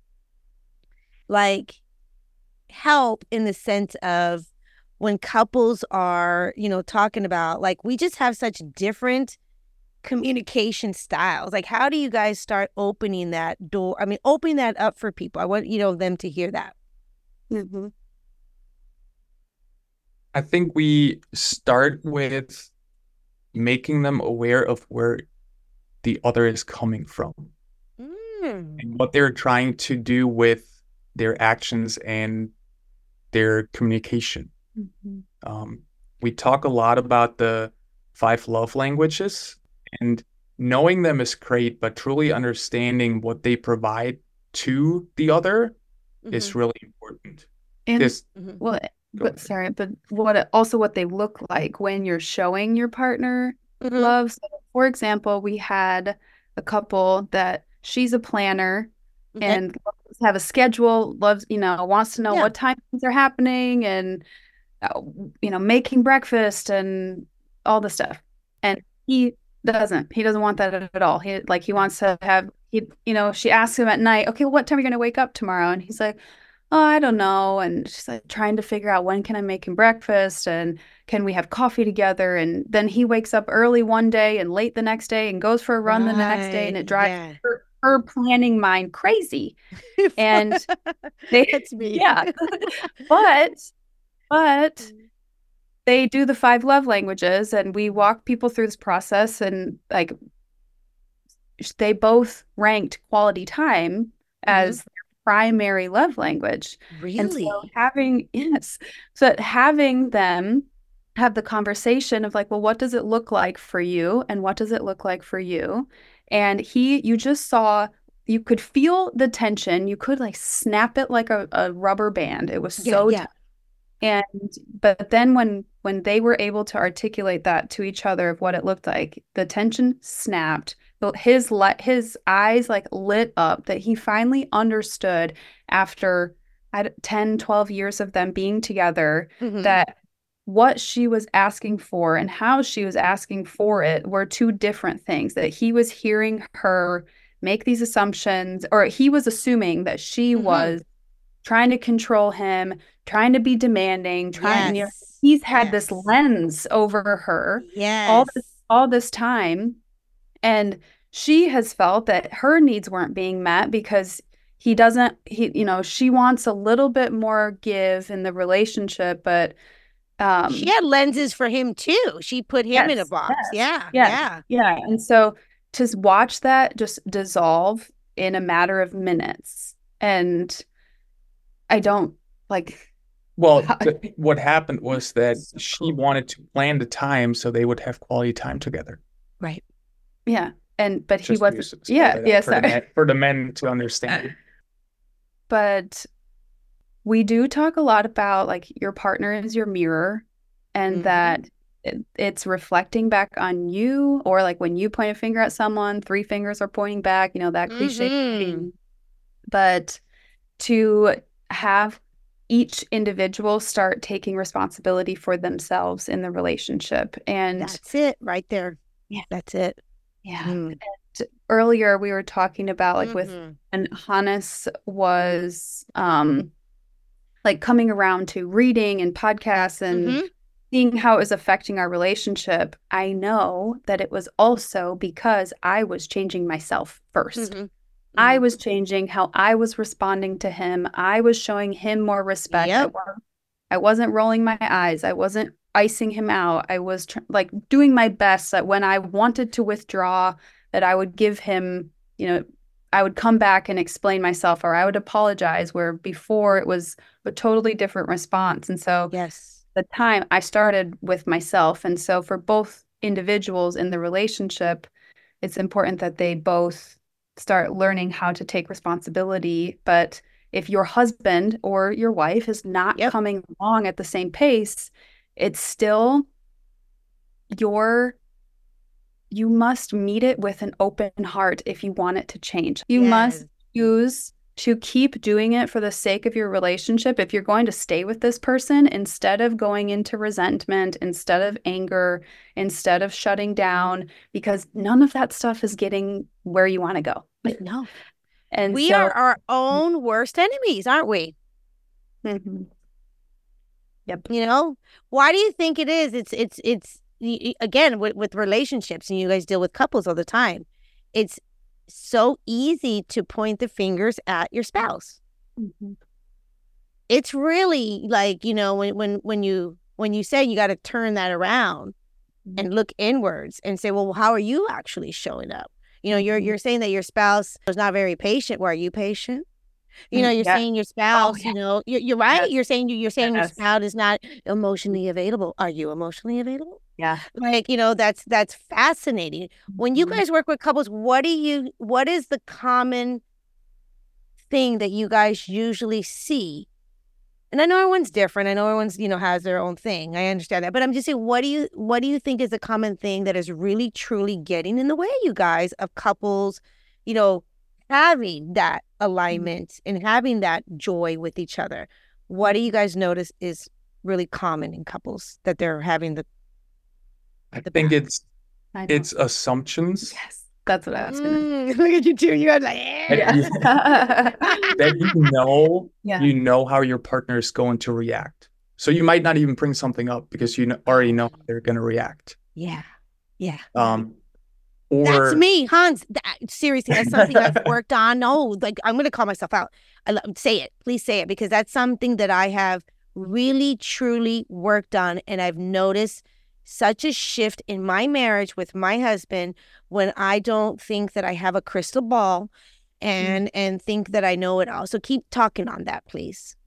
like help in the sense of when couples are, you know, talking about, like, we just have such different communication styles. Like, how do you guys start opening that door? I mean, opening that up for people. I want, you know, them to hear that. Mm-hmm. I think we start with making them aware of where the other is coming from Mm. and what they're trying to do with their actions and their communication. Mhm. Um, we talk a lot about the five love languages, and knowing them is great, but truly understanding what they provide to the other is Mhm. really important. And This, Mhm. well, go but ahead. sorry, but what it- also what they look like when you're showing your partner Mhm. love. So, for example, we had a couple that she's a planner Okay. and loves to have a schedule, loves, you know, wants to know Yeah. what time things are happening and, uh, you know, making breakfast and all the stuff. And he doesn't. He doesn't want that at all. He like he wants to have he, you know, she asks him at night, okay, what time are you gonna wake up tomorrow? And he's like, oh, I don't know. And she's like trying to figure out when can I make him breakfast and can we have coffee together? And then he wakes up early one day and late the next day and goes for a run the next day, and Right. it drives Yeah. her, her planning mind crazy. And they, That's me. yeah, but but they do the five love languages, and we walk people through this process, and like they both ranked quality time as their primary love language. And so Really? having, yes, so having them have the conversation of like, well, what does it look like for you? And what does it look like for you? And he, you just saw, you could feel the tension. You could like snap it like a, a rubber band. It was Yeah. so Yeah. and but then when when they were able to articulate that to each other of what it looked like, the tension snapped. But his let his eyes like lit up that he finally understood after I ten, twelve years of them being together Mhm. that what she was asking for and how she was asking for it were two different things. That he was hearing her make these assumptions, or he was assuming that she Mhm. was trying to control him, trying to be demanding, trying, you know, Yes. he's had this Yes. lens over her all this Yes. all this time. And she has felt that her needs weren't being met because he doesn't, he, you know, she wants a little bit more give in the relationship, but um She had lenses for him too. She put him in a yes, box. Yeah. yeah, Yeah. yeah. And so to s- watch that just dissolve in a matter of minutes. And I don't like Well, how- th- what happened was that So she cool. wanted to plan the time so they would have quality time together. Right. yeah. And but he Just to wasn't, spell yeah, that out yeah, for the sorry. men, for the men to understand. But we do talk a lot about like your partner is your mirror and Mhm. that it, it's reflecting back on you, or like when you point a finger at someone, three fingers are pointing back, you know, that cliche Mhm. thing. But to have each individual start taking responsibility for themselves in the relationship. And That's it right there. yeah, That's it. yeah. Mm. And earlier we were talking about like with Mhm. and Hannes was um like coming around to reading and podcasts and Mhm. seeing how it was affecting our relationship. I know that it was also because I was changing myself first. Mhm. I Mhm. was changing how I was responding to him. I was showing him more respect. I, Yep. wa- I wasn't rolling my eyes. I wasn't icing him out. I was tr- like doing my best that when I wanted to withdraw, that I would give him, you know, I would come back and explain myself, or I would apologize, where before it was a totally different response. And so Yes. the time I started with myself. And so for both individuals in the relationship, it's important that they both start learning how to take responsibility. But if your husband or your wife is not Yep. coming along at the same pace, it's still your, you must meet it with an open heart if you want it to change. You must Yes. choose to keep doing it for the sake of your relationship. If you're going to stay with this person, instead of going into resentment, instead of anger, instead of shutting down, because none of that stuff is getting where you want to go. No. And We so, are our own worst enemies, aren't we? Mhm. Yep. You know, why do you think it is? It's it's it's y- y- again with with relationships, and you guys deal with couples all the time. It's so easy to point the fingers at your spouse. Mhm. It's really like, you know, when when when you when you say you got to turn that around, and look inwards and say, well, how are you actually showing up? You know, you're you're saying that your spouse is not very patient. Well, are you patient? You know, you're Yeah. saying your Oh, spouse, yeah. you know, you're, you're right. Yes. You're saying you- you're saying your Yes. spouse is not emotionally available. Are you emotionally available? Yeah. Like, you know, that's that's fascinating. When you Mhm. guys work with couples, what do you what is the common thing that you guys usually see? And I know everyone's different. I know everyone's, you know, has their own thing. I understand that. But I'm just saying, what do you what do you think is a common thing that is really truly getting in the way, you guys, of couples, you know, having that alignment and having that joy with each other? What do you guys notice is really common in couples that they're having the I the think battle? it's I know. it's assumptions Yes. That's what I was gonna. Mm, look at you two. You guys like, that yeah. you, Yeah. that you know Yeah. you know how your partner is going to react. So you might not even bring something up because you kn- already know how they're going to react. Yeah. Yeah. Um, That's or me, Hans. That, seriously, that's something I've worked on. No, like I'm gonna call myself out. I lo- say it, please say it, because that's something that I have really, truly worked on, and I've noticed such a shift in my marriage with my husband when I don't think that I have a crystal ball, and and think that I know it all. So keep talking on that, please.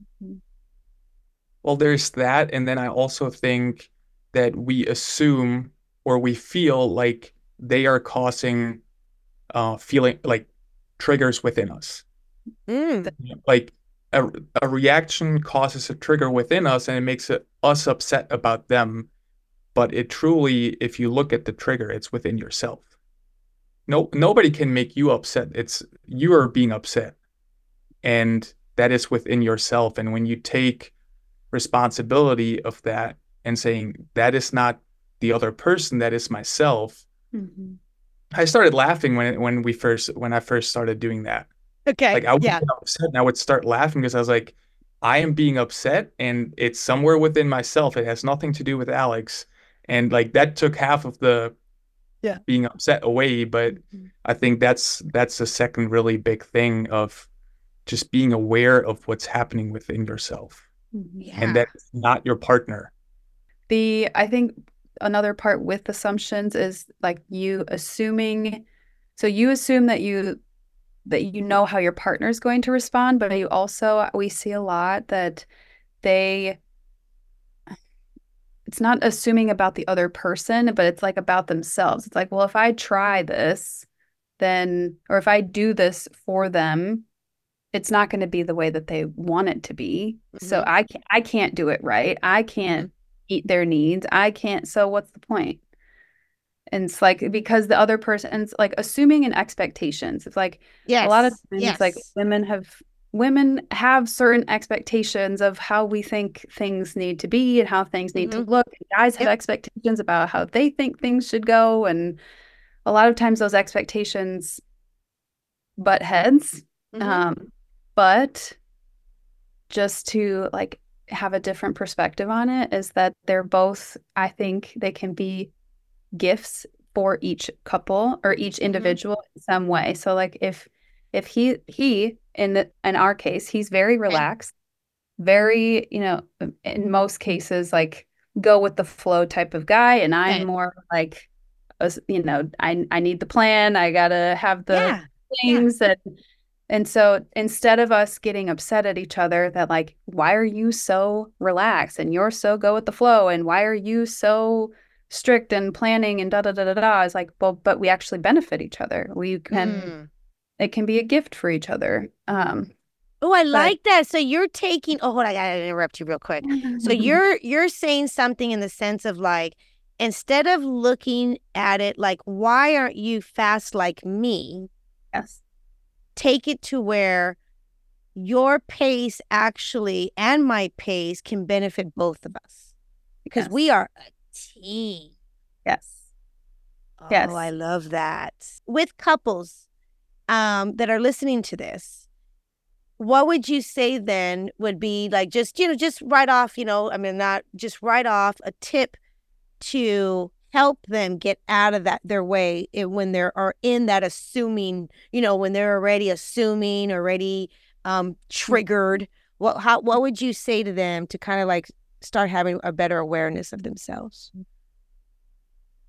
well, there's that, and then I also think that we assume or we feel like they are causing uh feeling like triggers within us. Mm. Like a, a reaction causes a trigger within us and it makes it, us upset about them. But it truly, if you look at the trigger, it's within yourself. No, nobody can make you upset. It's you are being upset. And that is within yourself. And when you take responsibility of that and saying, that is not the other person, that is myself. Mhm. I started laughing when when we first when I first started doing that. Okay. Like I would yeah. get upset and I would start laughing because I was like, I am being upset and it's somewhere within myself. It has nothing to do with Alex. And like that took half of the Yeah. being upset away. But I think that's that's the second really big thing of just being aware of what's happening within yourself. Yeah. And that's not your partner. The I think another part with assumptions is like you assuming, so you assume that you that you know how your partner is going to respond, but you also we see a lot that they it's not assuming about the other person, but it's like about themselves. It's like, well, if I try this, then or if I do this for them, it's not going to be the way that they want it to be. So Mhm. I can't, I can't do it right. I can't eat their needs. I can't. So what's the point? And it's like because the other person, and it's like assuming and expectations. It's like Yes. a lot of times, yes. like women have women have certain expectations of how we think things need to be and how things need Mhm. to look. And guys have Yep. expectations about how they think things should go, and a lot of times those expectations butt heads. Mhm. Um, but just to like have a different perspective on it is that they're both, I think they can be gifts for each couple or each individual in some way. So like if if he he in the, in our case, he's very relaxed, very, you know, in most cases like go with the flow type of guy, and I'm Okay. more like as- you know, I I need the plan, I gotta have the Yeah. things and and so instead of us getting upset at each other that like, why are you so relaxed and you're so go with the flow and why are you so strict and planning and da da da da da, is like, well, but we actually benefit each other. We can Mm. it can be a gift for each other. Um, Oh, I but like that. So you're taking. Oh, hold on. I gotta interrupt you real quick. So you're you're saying something in the sense of like, instead of looking at it like, why aren't you fast like me? yes, Take it to where your pace actually and my pace can benefit both of us because yes, we are a team. yes, Oh, yes. I love that. With couples um, that are listening to this, what would you say then would be like just, you know, just right off, you know, I mean, not just right off a tip to help them get out of that their way i- when they're are in that assuming, you know, when they're already assuming, already um, triggered. What how what would you say to them to kind of like start having a better awareness of themselves?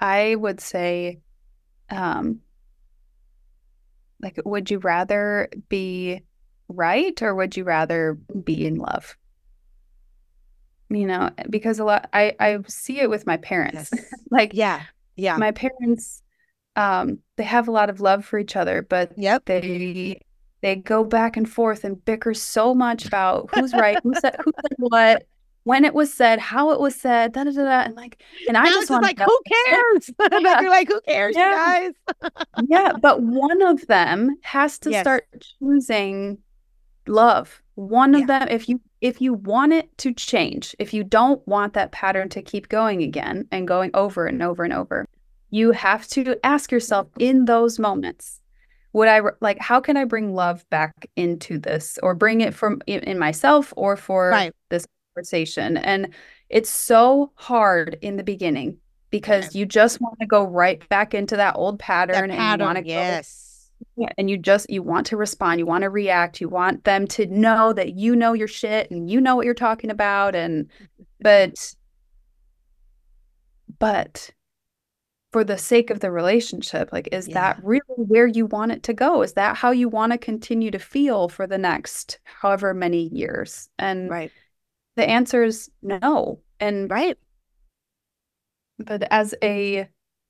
I would say, um, like, would you rather be right or would you rather be in love? You know, because a lot, I, I see it with my parents. Yes. Like, Yeah. Yeah. my parents, um, they have a lot of love for each other, but Yep. they they go back and forth and bicker so much about who's right, who said who said what, when it was said, how it was said, da da da, da. And like, and I Now just it's just want to like, know. who cares? Yeah. You're like, who cares, you Yeah. guys? Yeah, but one of them has to Yes. start choosing love. One Yeah. of them, if you if you want it to change, if you don't want that pattern to keep going again and going over and over and over, you have to ask yourself in those moments, would I re- like how can I bring love back into this, or bring it from in, in myself or for Right. this conversation? And it's so hard in the beginning because Okay. you just want to go right back into that old That pattern and you want to pattern. go Yes. yeah, and you just you want to respond, you want to react, you want them to know that you know your shit and you know what you're talking about, and but but for the sake of the relationship, like, is Yeah. that really where you want it to go? Is that how you want to continue to feel for the next however many years? And Right. the answer is no. And Right. but as a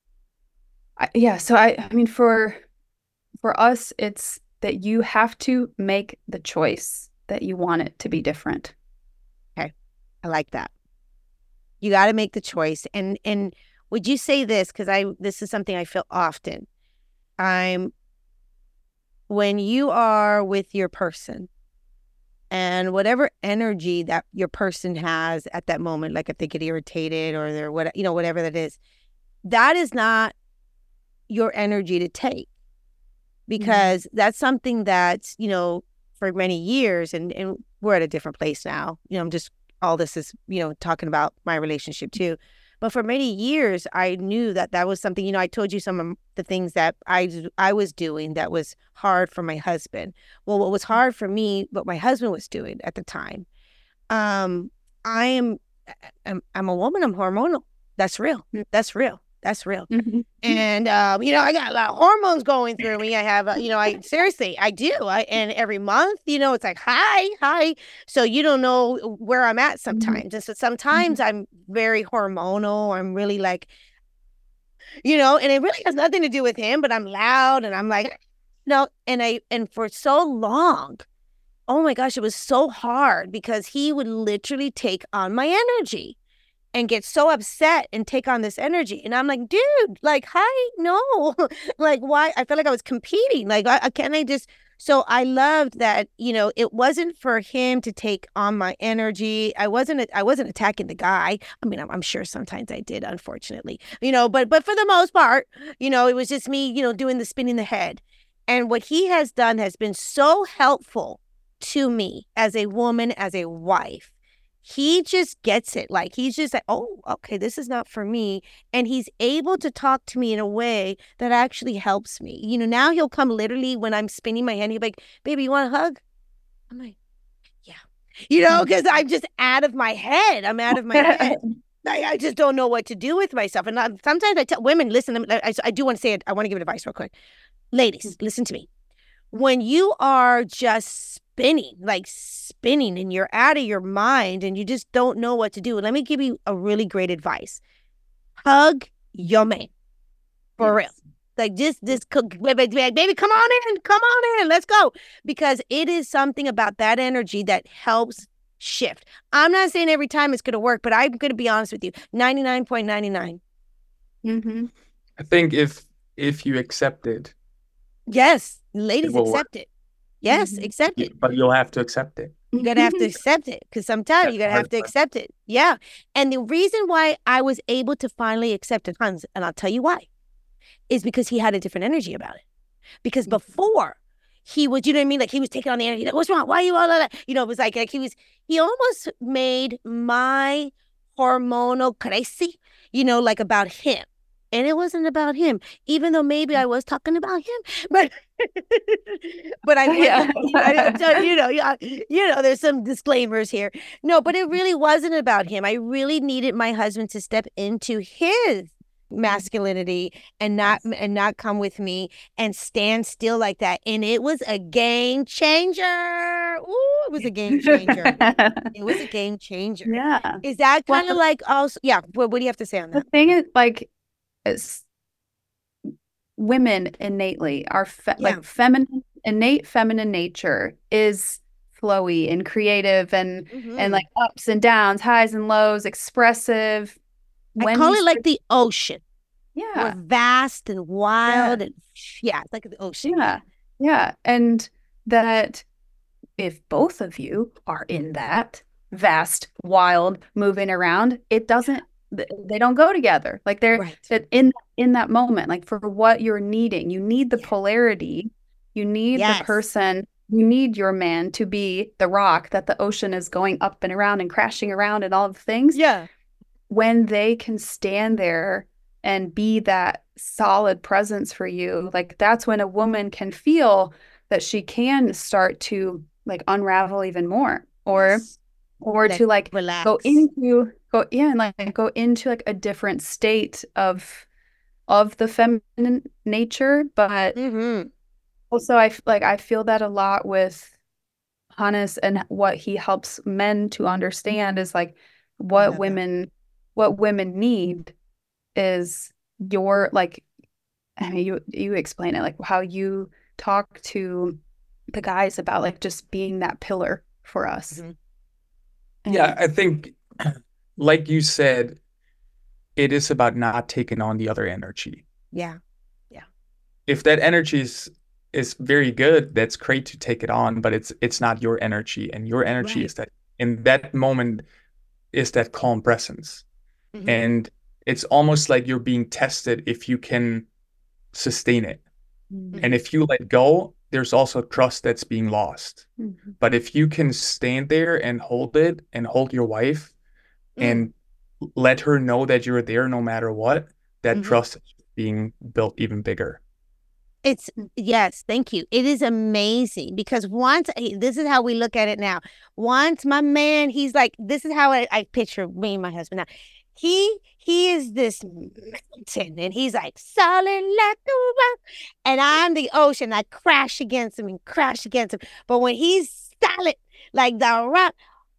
I, yeah, so I I mean for For us, it's that you have to make the choice that you want it to be different. Okay. I like that. You got to make the choice. And and would you say this? Because I this is something I feel often. I'm when you are with your person and whatever energy that your person has at that moment, like if they get irritated or they're what you know, whatever that is, that is not your energy to take. Because mm-hmm. that's something that, you know, for many years, and, and we're at a different place now. You know, I'm just, all this is, you know, talking about my relationship too. But for many years, I knew that that was something, you know, I told you some of the things that I, I was doing that was hard for my husband. Well, what was hard for me, what my husband was doing at the time, um, I am, I'm, I'm a woman, I'm hormonal. That's real. That's real. That's real. Mm-hmm. And, um, you know, I got a lot of hormones going through me. I have, uh, you know, I seriously, I do. I, and every month, you know, it's like, hi, hi. So you don't know where I'm at sometimes. Mm-hmm. And so sometimes mm-hmm. I'm very hormonal. I'm really like, you know, and it really has nothing to do with him, but I'm loud and I'm like, no. And I, and for so long, oh my gosh, it was so hard because he would literally take on my energy and get so upset and take on this energy. And I'm like, dude, like, hi, no. Like, why? I felt like I was competing. Like, I, can I just... So I loved that, you know, it wasn't for him to take on my energy. I wasn't I wasn't attacking the guy. I mean, I'm, I'm sure sometimes I did, unfortunately, you know, but but for the most part, you know, it was just me, you know, doing the spinning the head. And what he has done has been so helpful to me as a woman, as a wife. He just gets it. Like, he's just like, oh, okay, this is not for me. And he's able to talk to me in a way that actually helps me. You know, now he'll come literally when I'm spinning my head. He'll be like, baby, you want a hug? I'm like, yeah. You know, because I'm just out of my head. I'm out of my head. I, I just don't know what to do with myself. And I, sometimes I tell women, listen, I, I do want to say it. I want to give advice real quick. Ladies, listen to me. When you are just spinning, like spinning, and you're out of your mind and you just don't know what to do, let me give you a really great advice. Hug your man. For yes. real. Like, just, this, baby, baby, come on in, come on in, let's go. Because it is something about that energy that helps shift. I'm not saying every time it's going to work, but I'm going to be honest with you, ninety-nine point nine nine. Mm-hmm. I think if if you accept it. Yes, ladies, it accept work. it. Yes, Mm-hmm. accept it. But you'll have to accept it. You're going to have to accept it, because sometimes you're going to have to accept it. Yeah. And the reason why I was able to finally accept it, Hans, and I'll tell you why, is because he had a different energy about it. Because before, he was, you know what I mean? Like, he was taking on the energy. Like, what's wrong? Why are you all of that? You know, it was like, like he was, he almost made my hormonal crazy, you know, like about him. And it wasn't about him, even though maybe I was talking about him. But but I, yeah. I, you know, you know, there's some disclaimers here. No, but it really wasn't about him. I really needed my husband to step into his masculinity and not Yes. and not come with me and stand still like that. And it was a game changer. Ooh, it was a game changer. It was a game changer. Yeah. Is that Well, kind of like also, yeah, what, what do you have to say on the that? thing is, like, it's women innately are fe- Yeah. like feminine, innate feminine nature is flowy and creative and Mhm. and like ups and downs, highs and lows, expressive. I When call we it like start- the ocean. We're yeah, vast and wild and yeah, it's like the ocean. yeah, yeah, and that if both of you are in that vast, wild, moving around, it doesn't. th- They don't go together. Like they're Right. that in in that moment, like for what you're needing, you need the Yeah. polarity. You need Yes. the person. You need your man to be the rock that the ocean is going up and around and crashing around and all of the things. Yeah. When they can stand there and be that solid presence for you, like that's when a woman can feel that she can start to like unravel even more, or Yes. or Let- to like relax. go into go yeah and like go into like a different state of of the feminine nature. But Mhm. also I f- like I feel that a lot with Hannes, and what he helps men to understand is like love what that. women what women need is your like I mean you you explain it, like how you talk to the guys about like just being that pillar for us. Mhm. Yeah, And- I think, like you said, it is about not taking on the other energy. Yeah. If that energy is is very good, that's great to take it on, but it's it's not your energy, and your energy Right. is that in that moment is that calm presence. Mhm. And it's almost like you're being tested if you can sustain it. Mhm. And if you let go, there's also trust that's being lost. Mhm. But if you can stand there and hold it and hold your wife Mm. and let her know that you're there no matter what, that Mhm. trust is being built even bigger. It's yes, thank you. It is amazing because once eh, this is how we look at it now. Once my man, he's like, this is how I, I picture me and my husband now. He he is this mountain and he's like solid like a rock, and I'm the ocean. I crash against him and crash against him. But when he's solid like the rock,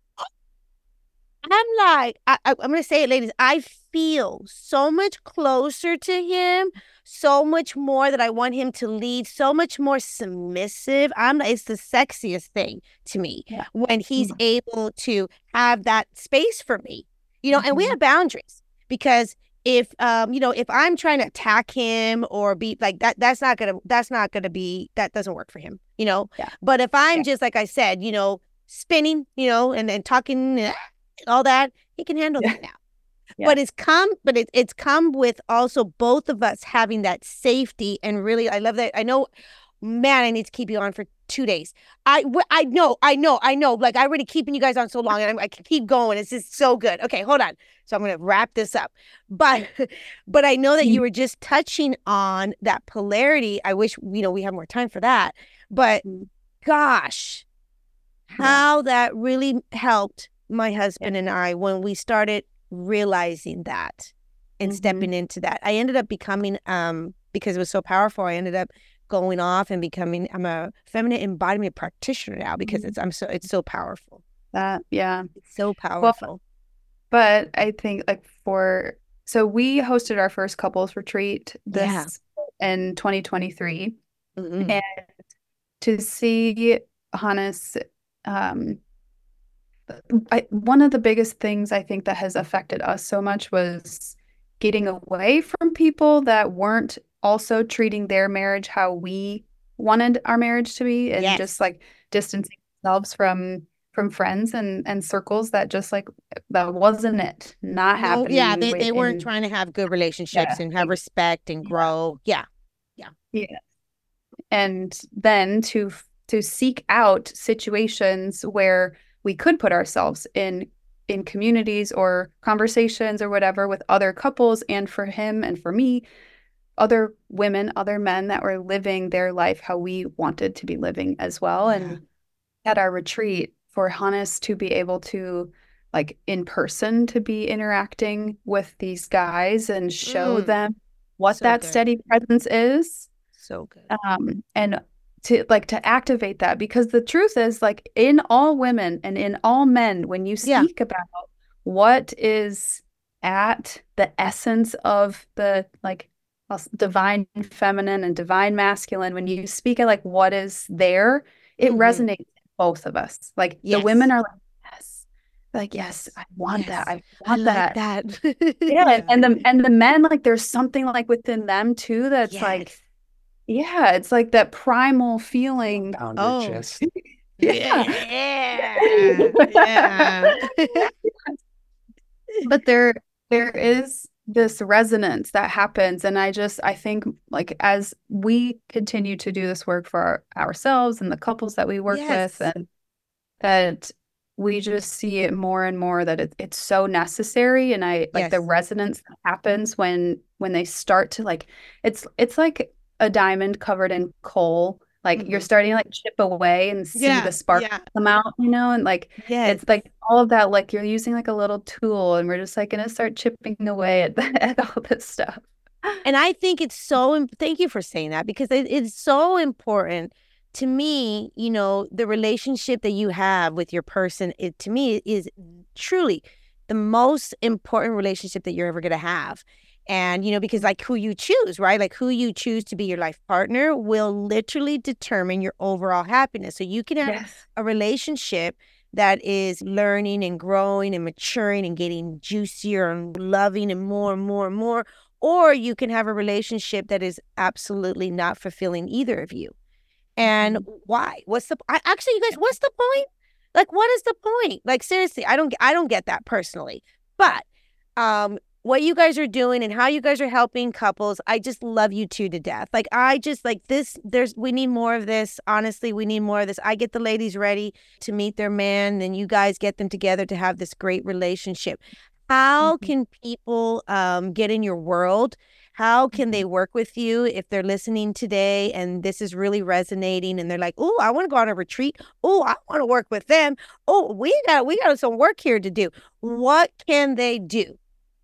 I'm like, I, I, I'm gonna say it, ladies. I feel so much closer to him, so much more that I want him to lead, so much more submissive. I'm. It's the sexiest thing to me Yeah. when he's Mhm. able to have that space for me, you know. And we Mhm. have boundaries because if, um, you know, if I'm trying to attack him or be like that, that's not gonna, that's not gonna be, that doesn't work for him, you know. Yeah. But if I'm Yeah. just like I said, you know, spinning, you know, and then talking. eh, all that, he can handle Yeah. that now. Yeah. But it's come, but it, it's come with also both of us having that safety. And really, I love that. I know, man, I need to keep you on for two days. I, w- I know, I know, I know. Like, I already keeping you guys on so long, and I'm, I can keep going. It's just so good. Okay, hold on. So I'm going to wrap this up. But, but I know that you were just touching on that polarity. I wish, you know, we have more time for that. But Mhm. gosh, Yeah. how that really helped my husband and I when we started realizing that and Mhm. stepping into that. I ended up becoming, um, because it was so powerful, I ended up going off and becoming, I'm a feminine embodiment practitioner now because Mhm. it's, I'm so, it's so powerful. That yeah. It's so powerful. But I think like for so we hosted our first couples retreat this in twenty twenty-three, Mhm. and to see Hannes, um, I, one of the biggest things I think that has affected us so much was getting away from people that weren't also treating their marriage how we wanted our marriage to be, and Yes. just like distancing ourselves from from friends and and circles that just like that wasn't it, not No, happening. yeah, they, they weren't in- trying to have good relationships Yeah. and have respect and Yeah. grow. Yeah. Yeah. And then to to seek out situations where we could put ourselves in in communities or conversations or whatever with other couples, and for him and for me, other women, other men that were living their life how we wanted to be living as well. Yeah. And at our retreat, for Hannes to be able to like in person to be interacting with these guys and show Mm, them what so that good. steady presence is. So good. Um, and to like to activate that, because the truth is, like, in all women and in all men, when you Yeah. speak about what is at the essence of the like us- divine feminine and divine masculine, when you speak of like what is there, it Mhm. resonates in both of us. Like the Yes. women are like, yes, like, yes, Yes. I want that. Yes. I I want like that. that. Yeah. And the and the men, like, there's something like within them too that's like, Yes. yeah, it's like that primal feeling. Pound Oh. your chest. Yeah. Yeah. Yeah. But there there is this resonance that happens, and I just I think, like, as we continue to do this work for our, ourselves and the couples that we work Yes. with, and that we just see it more and more that it, it's so necessary. And I like the Yes. resonance that happens when when they start to, like, it's it's like a diamond covered in coal. Like you're Mhm. starting to like chip away and see Yeah. the spark Yeah. come out, you know, and like Yes. it's like all of that, like you're using like a little tool, and we're just like gonna start chipping away at, at all this stuff. And I think it's so, im- thank you for saying that, because it, it's so important to me, you know, the relationship that you have with your person, it to me is truly the most important relationship that you're ever going to have. And, you know, because like who you choose, right? Like who you choose to be your life partner will literally determine your overall happiness. So you can have Yes. a relationship that is learning and growing and maturing and getting juicier and loving and more and more and more. Or you can have a relationship that is absolutely not fulfilling either of you. And why? What's the I, actually, you guys, what's the point? Like, what is the point? Like, seriously, I don't I don't get that personally. But um what you guys are doing and how you guys are helping couples, I just love you two to death. Like, I just like this, there's we need more of this. Honestly, we need more of this. I get the ladies ready to meet their man, and you guys get them together to have this great relationship. How Mhm. can people um, get in your world? How can they work with you if they're listening today and this is really resonating and they're like, oh, I want to go on a retreat. Oh, I want to work with them. Oh, we got we got some work here to do. What can they do?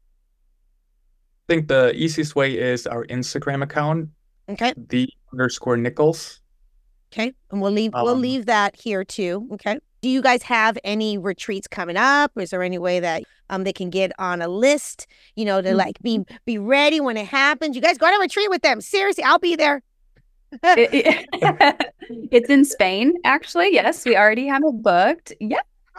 I think the easiest way is our Instagram account, Okay. the underscore Nichols. Okay. And we'll leave we'll Um, leave that here too. Okay. Do you guys have any retreats coming up? Is there any way that um they can get on a list, you know, to like be be ready when it happens? You guys go on a retreat with them. Seriously, I'll be there. It- it- it's in Spain, actually. Yes, we already have it booked. Yeah.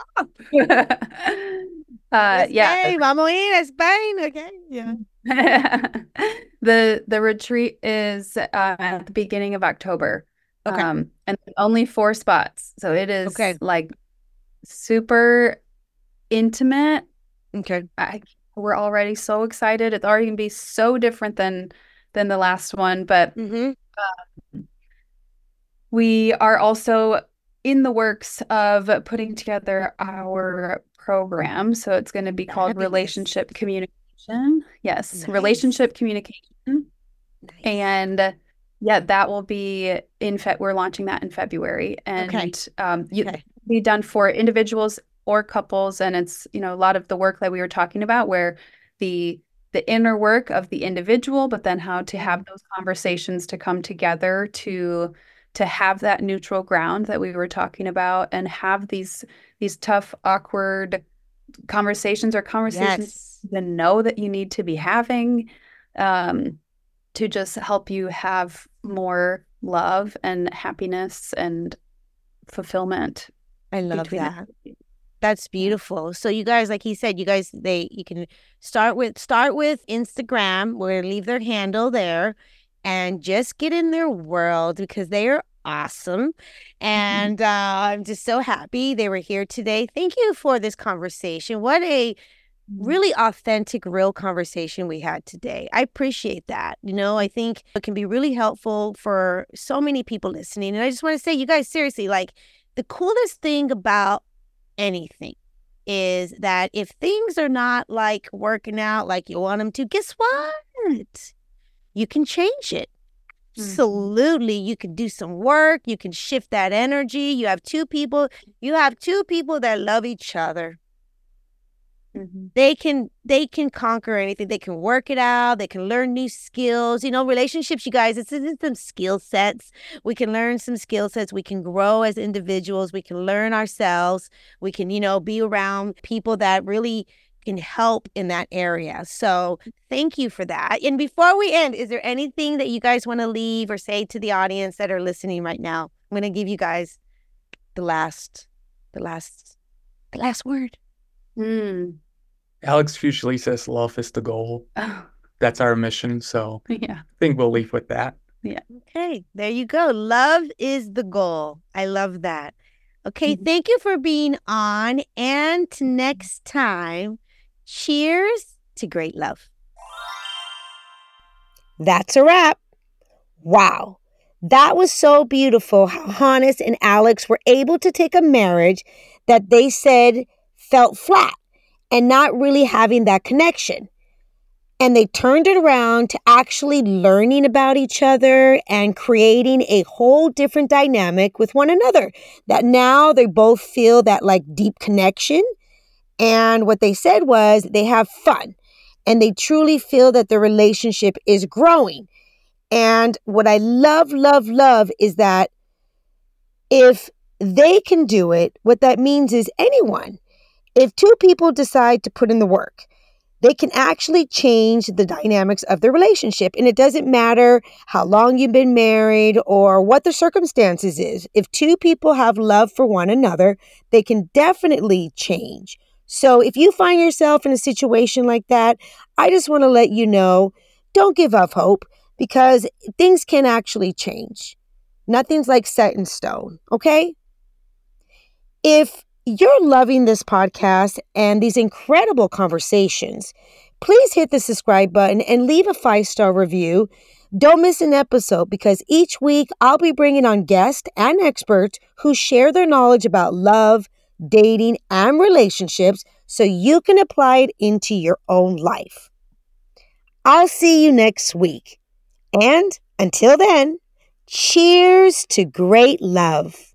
uh, yeah. Spain, vamos a ir a Spain. Okay. Yeah. the the retreat is uh, at the beginning of October. Okay. Um, and only four spots. So it is Okay. like super intimate. Okay. I, we're already so excited. It's already gonna be so different than than the last one, but Mm-hmm. we are also in the works of putting together our program. So it's going to be called Fabulous. Relationship Communication. Yes, Nice. Relationship Communication. Nice. And yeah, that will be in Fe- we're launching that in February. And Okay. um, you Okay. be done for individuals or couples. And it's, you know, a lot of the work that we were talking about, where the the inner work of the individual, but then how to have those conversations to come together to to have that neutral ground that we were talking about, and have these these tough, awkward conversations, or conversations Yes. you know that you need to be having, um, to just help you have more love and happiness and fulfillment I love between that. it. That's beautiful. So you guys, like he said, you guys, they you can start with start with Instagram. We're gonna leave their handle there, and just get in their world because they are awesome. And uh, I'm just so happy they were here today. Thank you for this conversation. What a really authentic, real conversation we had today. I appreciate that. You know, I think it can be really helpful for so many people listening. And I just want to say, you guys, seriously, like the coolest thing about anything is that if things are not like working out like you want them to, guess what? You can change it. Absolutely. You can do some work. You can shift that energy. You have two people, you have two people that love each other. Mhm. They can they can conquer anything. They can work it out. They can learn new skills. You know, relationships, you guys, it's, it's some skill sets. We can learn some skill sets. We can grow as individuals. We can learn ourselves. We can, you know, be around people that really can help in that area. So thank you for that. And before we end, is there anything that you guys want to leave or say to the audience that are listening right now? I'm going to give you guys the last, the last, the last word. Mm. Alex usually says love is the goal. Oh, That's our mission. So yeah. I think we'll leave with that. Okay, there you go. Love is the goal. I love that. Okay, Mhm. thank you for being on. And next time, cheers to great love. That's a wrap. Wow. That was so beautiful how Hannes and Alex were able to take a marriage that they said felt flat and not really having that connection. And they turned it around to actually learning about each other and creating a whole different dynamic with one another. That now they both feel that like deep connection. And what they said was they have fun and they truly feel that the relationship is growing. And what I love, love, love is that if they can do it, what that means is anyone, if two people decide to put in the work, they can actually change the dynamics of the relationship. And it doesn't matter how long you've been married or what the circumstances is. If two people have love for one another, they can definitely change. So if you find yourself in a situation like that, I just want to let you know, don't give up hope because things can actually change. Nothing's like set in stone, okay? If you're loving this podcast and these incredible conversations, please hit the subscribe button and leave a five-star review. Don't miss an episode because each week I'll be bringing on guests and experts who share their knowledge about love, dating, and relationships so you can apply it into your own life. I'll see you next week. And until then, cheers to great love.